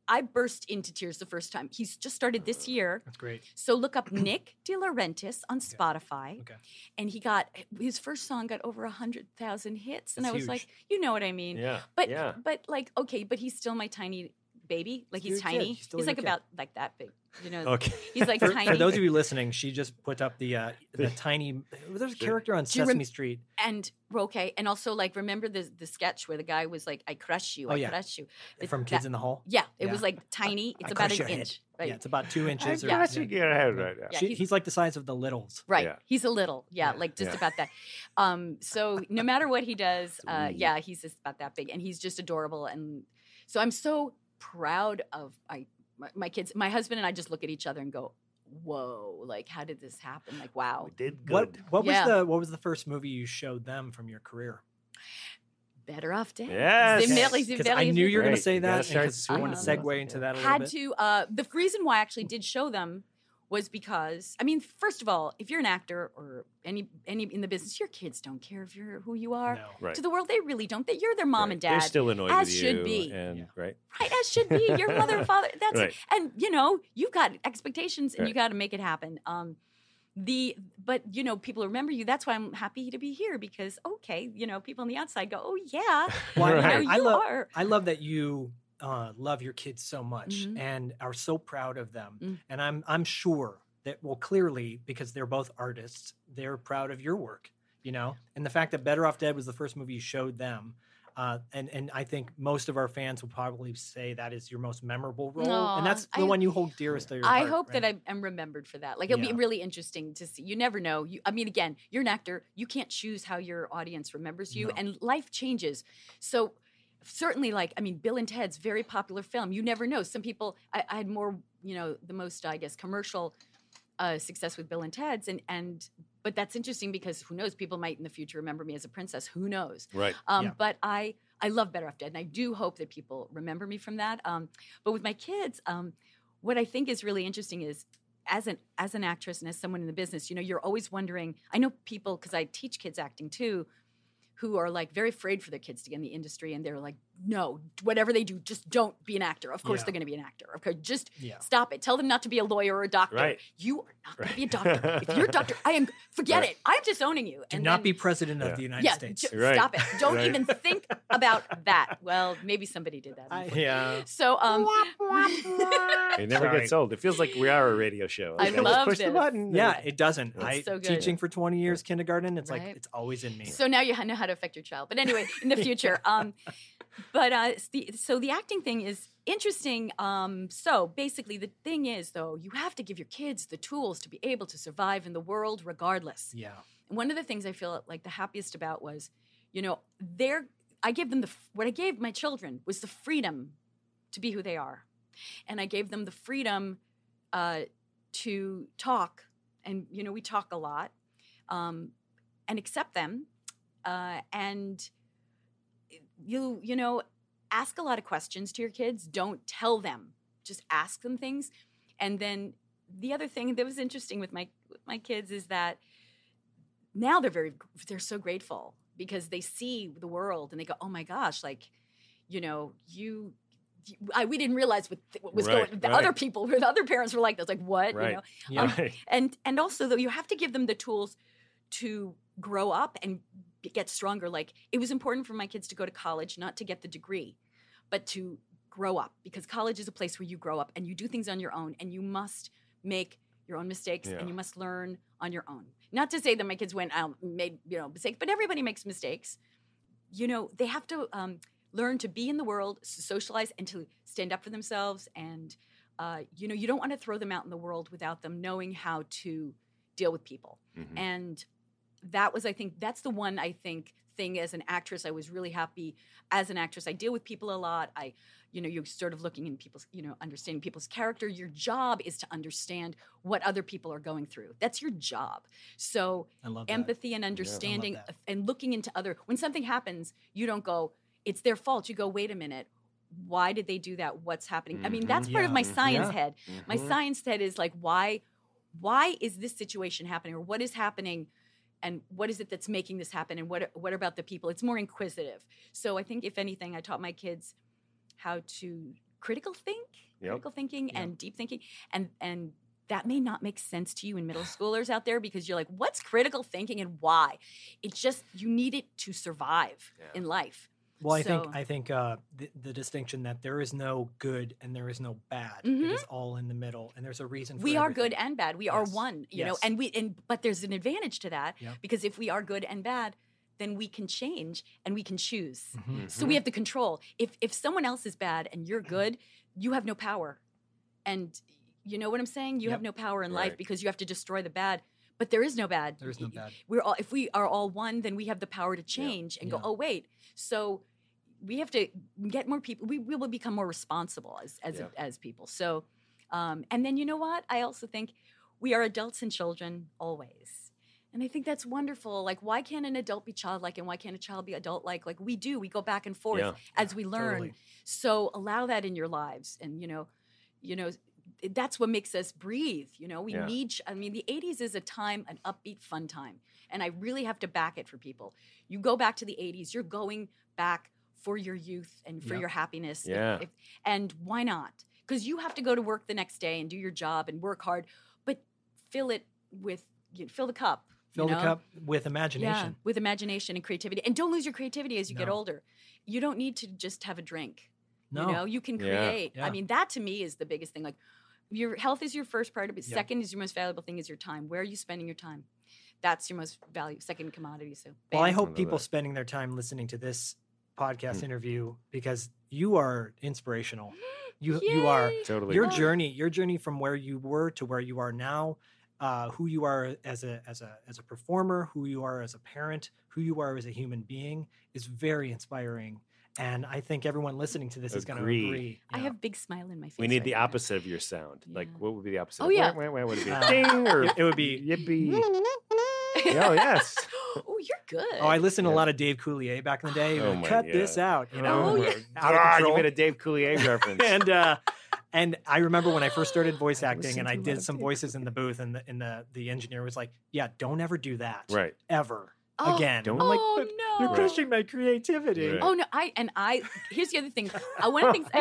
I burst into tears the first time. He's just started this year. That's great. So look up Nick De Laurentiis on Spotify. Okay. And his first song got over 100,000 hits. And That's I was huge. like, you know what I mean? Yeah. But yeah. but like, okay, but he's still my tiny baby. Like He's he's your kid. tiny. He's still He's your like kid. about like that big. You know, Okay. he's like For, tiny. for those of you listening, she just put up the tiny. There's a character on Do you Sesame Street. And okay, and also like remember the sketch where the guy was like, "I crush you, Oh, I yeah. crush you." From Kids in the Hall. Yeah, it Yeah. was like tiny. It's I about crush an your inch. head. Right. Yeah, it's about 2 inches. I guess you get ahead right now. Yeah, he's like the size of the Littles. Right. Yeah. He's a little. Yeah, like just about that. So no matter what he does, yeah, he's just about that big, and he's just adorable. And so I'm so proud of my kids. My husband and I just look at each other and go, "Whoa! Like, how did this happen? Like, wow." We did What good. what was the first movie you showed them from your career? Better Off Dead. Yes. Because I knew you were going to Great. say You gotta that. start Because I want to sweet. segue into that a little Had bit. to. The reason why I actually did show them was because, I mean, first of all, if you're an actor or any in the business, your kids don't care if you're who you are. No. Right. To the world, they really don't. You're their mom and dad. They're still annoyed as with you. should be. And, right. Right, as should be. Your mother and father. That's Right. it. And you know, you've got expectations, and you Right. got to make it happen. But you know, people remember you. That's why I'm happy to be here because okay, you know, people on the outside go, oh yeah, Well, you know, Right. you are. I love that you love your kids so much Mhm. and are so proud of them. Mm. And I'm sure that, well, clearly, because they're both artists, they're proud of your work, you know? And the fact that Better Off Dead was the first movie you showed them. And I think most of our fans will probably say that is your most memorable role. Aw, and that's the one you hold dearest to your I heart. hope right? that I'm remembered for that. Like it'll Yeah. be really interesting to see. You never know. I mean, again, you're an actor. You can't choose how your audience remembers you, No. and life changes. So certainly, like I mean, Bill and Ted's very popular film. You never know. Some people. I had more, you know, the most I guess commercial success with Bill and Ted's, but that's interesting because who knows? People might in the future remember me as a princess. Who knows? Right. Yeah. But I love Better Off Dead, and I do hope that people remember me from that. But with my kids, what I think is really interesting is as an actress and as someone in the business, you know, you're always wondering. I know people because I teach kids acting too, who are like very afraid for their kids to get in the industry, and they're like, no, whatever they do, just don't be an actor. Of course, Yeah. they're going to be an actor. Of course, just Yeah. stop it. Tell them not to be a lawyer or a doctor. Right. You are not going to Right. be a doctor. If you're a doctor, forget Right. it. I'm disowning you. Do And not then- be president Yeah. of the United yeah, States. Right. stop it. Don't Right. even think about that. Well, maybe somebody did that. Yeah. So, It never Sorry. gets old. It feels like we are a radio show. I Like, just love push the this. button. Yeah, it doesn't. It's so good. Teaching for 20 years kindergarten, it's like Right. it's always in me. so now you know how to affect your child. But anyway, in the future, so the acting thing is interesting. So basically, the thing is, though, you have to give your kids the tools to be able to survive in the world, regardless. Yeah. And one of the things I feel like the happiest about was, you know, I gave them what I gave my children was the freedom to be who they are, and I gave them the freedom to talk, and you know, we talk a lot, and accept them, and you know, ask a lot of questions to your kids. Don't tell them, just ask them things, and then the other thing that was interesting with my kids is that now they're so grateful because they see the world and they go, oh my gosh, like, you know, we didn't realize what was Right, going. The right. other people, the other parents were like, "That's like what?" Right. You know, Yeah. Right. and also though you have to give them the tools to grow up and get stronger. Like it was important for my kids to go to college, not to get the degree, but to grow up because college is a place where you grow up and you do things on your own and you must make your own mistakes Yeah. and you must learn on your own. Not to say that my kids went out made mistakes, but everybody makes mistakes. You know, they have to learn to be in the world, socialize, and to stand up for themselves. And you know, you don't want to throw them out in the world without them knowing how to deal with people. Mhm. And that was, I think, that's the one thing as an actress. I was really happy as an actress. I deal with people a lot. You're sort of looking in people's, understanding people's character. Your job is to understand what other people are going through. That's your job. So I love that. empathy and understanding that. and looking into when something happens, you don't go, it's their fault. You go, wait a minute. Why did they do that? What's happening? I mean, that's part of my Yeah. science Yeah. head. My Mhm. science head is like, why is this situation happening, or what is happening, and what is it that's making this happen, and what about the people? It's more inquisitive. So I think, if anything, I taught my kids how to critical thinking and deep thinking. And that may not make sense to you in middle schoolers out there because you're like, what's critical thinking and why? It's just, you need it to survive in life. Well, I think the distinction that there is no good and there is no bad. It is all in the middle, and there's a reason for we are everything. good and bad. We are one, you know, but there's an advantage to that because if we are good and bad, then we can change and we can choose. So we have the control. If someone else is bad and you're good, you have no power. And you know what I'm saying? You have no power in life because you have to destroy the bad. But there is no bad. There is no bad. If we are all one, then we have the power to change and go, oh, wait. So we have to get more people. We will become more responsible as people. So, and then you know what? I also think we are adults and children always. And I think that's wonderful. Like, why can't an adult be childlike and why can't a child be adult-like? Like we do. We go back and forth as we learn. Totally. So allow that in your lives. And, you know, that's what makes us breathe. You know, we need, I mean, the 80s is a time, an upbeat, fun time. And I really have to back it for people. You go back to the 80s, you're going back for your youth and for your happiness. Yeah. And why not? Because you have to go to work the next day and do your job and work hard, but fill it with, fill the cup. Fill the cup with imagination. Yeah, with imagination and creativity. And don't lose your creativity as you get older. You don't need to just have a drink. No. You know, you can create. I mean, that to me is the biggest thing. Like, your health is your first priority, but second is your most valuable thing is your time. Where are you spending your time? That's your most valuable second commodity. So, well, I hope people spending their time listening to this podcast interview because you are inspirational. You are totally your journey from where you were to where you are now. Who you are as a performer, who you are as a parent, who you are as a human being is very inspiring. And I think everyone listening to this is going to agree. I have a big smile in my face. We need the opposite of your sound. Like, what would be the opposite? Oh, yeah. What would it be? Ding, or it would be yippee. Oh, yes. Oh, you're good. Oh, I listened to a lot of Dave Coulier back in the day. Cut this out. You know, out of control. You made a Dave Coulier reference. And I remember when I first started voice acting and I did some voices in the booth and the engineer was like, yeah, don't ever do that. Right. Ever. Again. Don't I'm like, no. You're crushing my creativity. Right. Oh, no. Here's the other thing. One of the things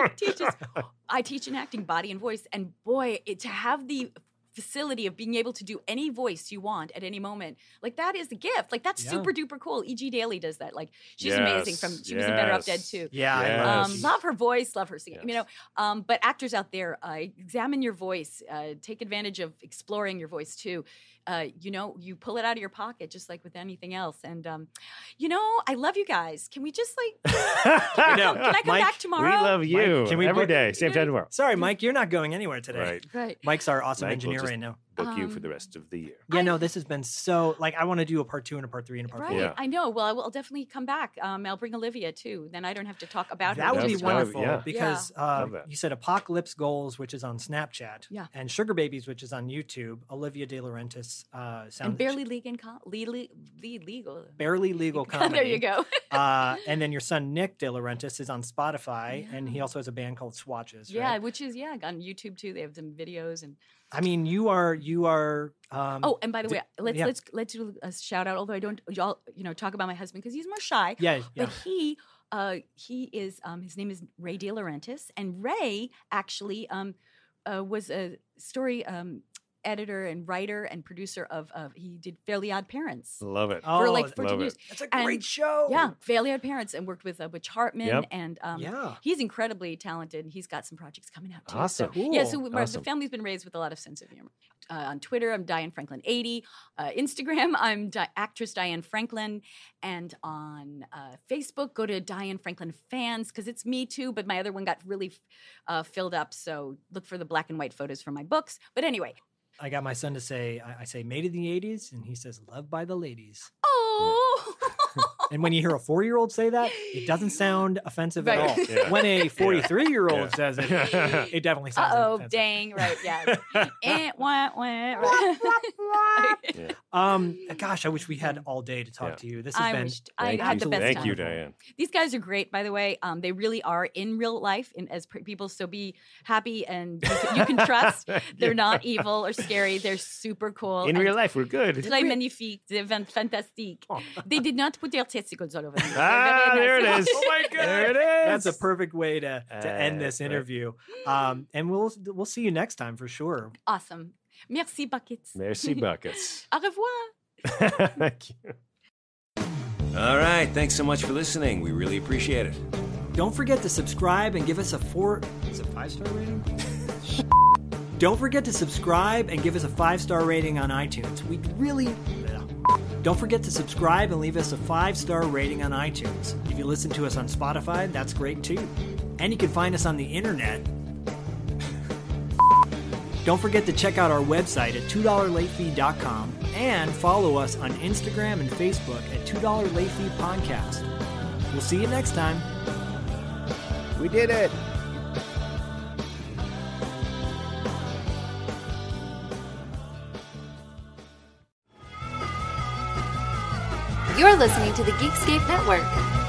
I teach in acting, body and voice. And boy, to have the facility of being able to do any voice you want at any moment, like that is a gift. Like that's super duper cool. E.G. Daily does that. Like she's amazing. She was in Better Off Dead too. Yeah, love her voice, love her singing. You know, but actors out there, examine your voice. Take advantage of exploring your voice too. You know, you pull it out of your pocket just like with anything else. And you know, I love you guys. Can we just like? Can I come back tomorrow? We love you. Mike, can we every day, same time tomorrow. Sorry, Mike, you're not going anywhere today. Right. Mike's our awesome Mike engineer right now. Book you for the rest of the year. Yeah, no, this has been so like I want to do a part 2 and a part 3 and a part 4. Right, I know. Well, I'll definitely come back. I'll bring Olivia too. Then I don't have to talk about her. That would be wonderful because you said Apocalypse Goals, which is on Snapchat, and Sugar Babies, which is on YouTube. Olivia De Laurentiis, and Barely Legal. Barely Legal Comedy. There you go. And then your son Nick De Laurentiis is on Spotify, and he also has a band called Swatches. Yeah, right? which is on YouTube too. They have some videos and. I mean, you are. Oh, and by the way, let's do a shout out. Although I don't, y'all, talk about my husband because he's more shy. Yeah. But he is. His name is Ray De Laurentiis, and Ray actually was a story editor and writer and producer of he did Fairly Odd Parents. Love it. For like 14 years. That's a great show. Yeah, Fairly Odd Parents, and worked with Butch Hartman, and he's incredibly talented. And he's got some projects coming out too. Awesome. So, yeah, so the family's been raised with a lot of sense of humor. On Twitter, I'm Diane Franklin 80. Instagram, I'm actress Diane Franklin, and on Facebook, go to Diane Franklin Fans because it's me too. But my other one got really filled up, so look for the black and white photos from my books. But anyway. I got my son to say, I say made in the 80s, and he says loved by the ladies. Oh. And when you hear a 4-year-old say that, it doesn't sound offensive at all. Yeah. When a 43-year-old says it, it definitely sounds offensive. Dang, right, yeah. Gosh, I wish we had all day to talk to you. This has been I had the best time. Thank you, Diane. These guys are great, by the way. They really are in real life as people, so be happy and you can trust. They're not evil or scary. They're super cool. In real life, we're good. Très magnifique. They're fantastique. They did not put their testicles all over me. There it is. Oh my God. There it is. That's a perfect way to end this interview. And we'll see you next time for sure. Awesome. Merci, Buckets. Merci, Buckets. Au revoir. Thank you. All right. Thanks so much for listening. We really appreciate it. Don't forget to subscribe and give us a 5-star rating? Don't forget to subscribe and give us a 5-star rating on iTunes. Don't forget to subscribe and leave us a 5-star rating on iTunes. If you listen to us on Spotify, that's great too. And you can find us on the internet. Don't forget to check out our website at $2latefee.com and follow us on Instagram and Facebook at $2 Late Fee Podcast. We'll see you next time. We did it. You're listening to the Geekscape Network.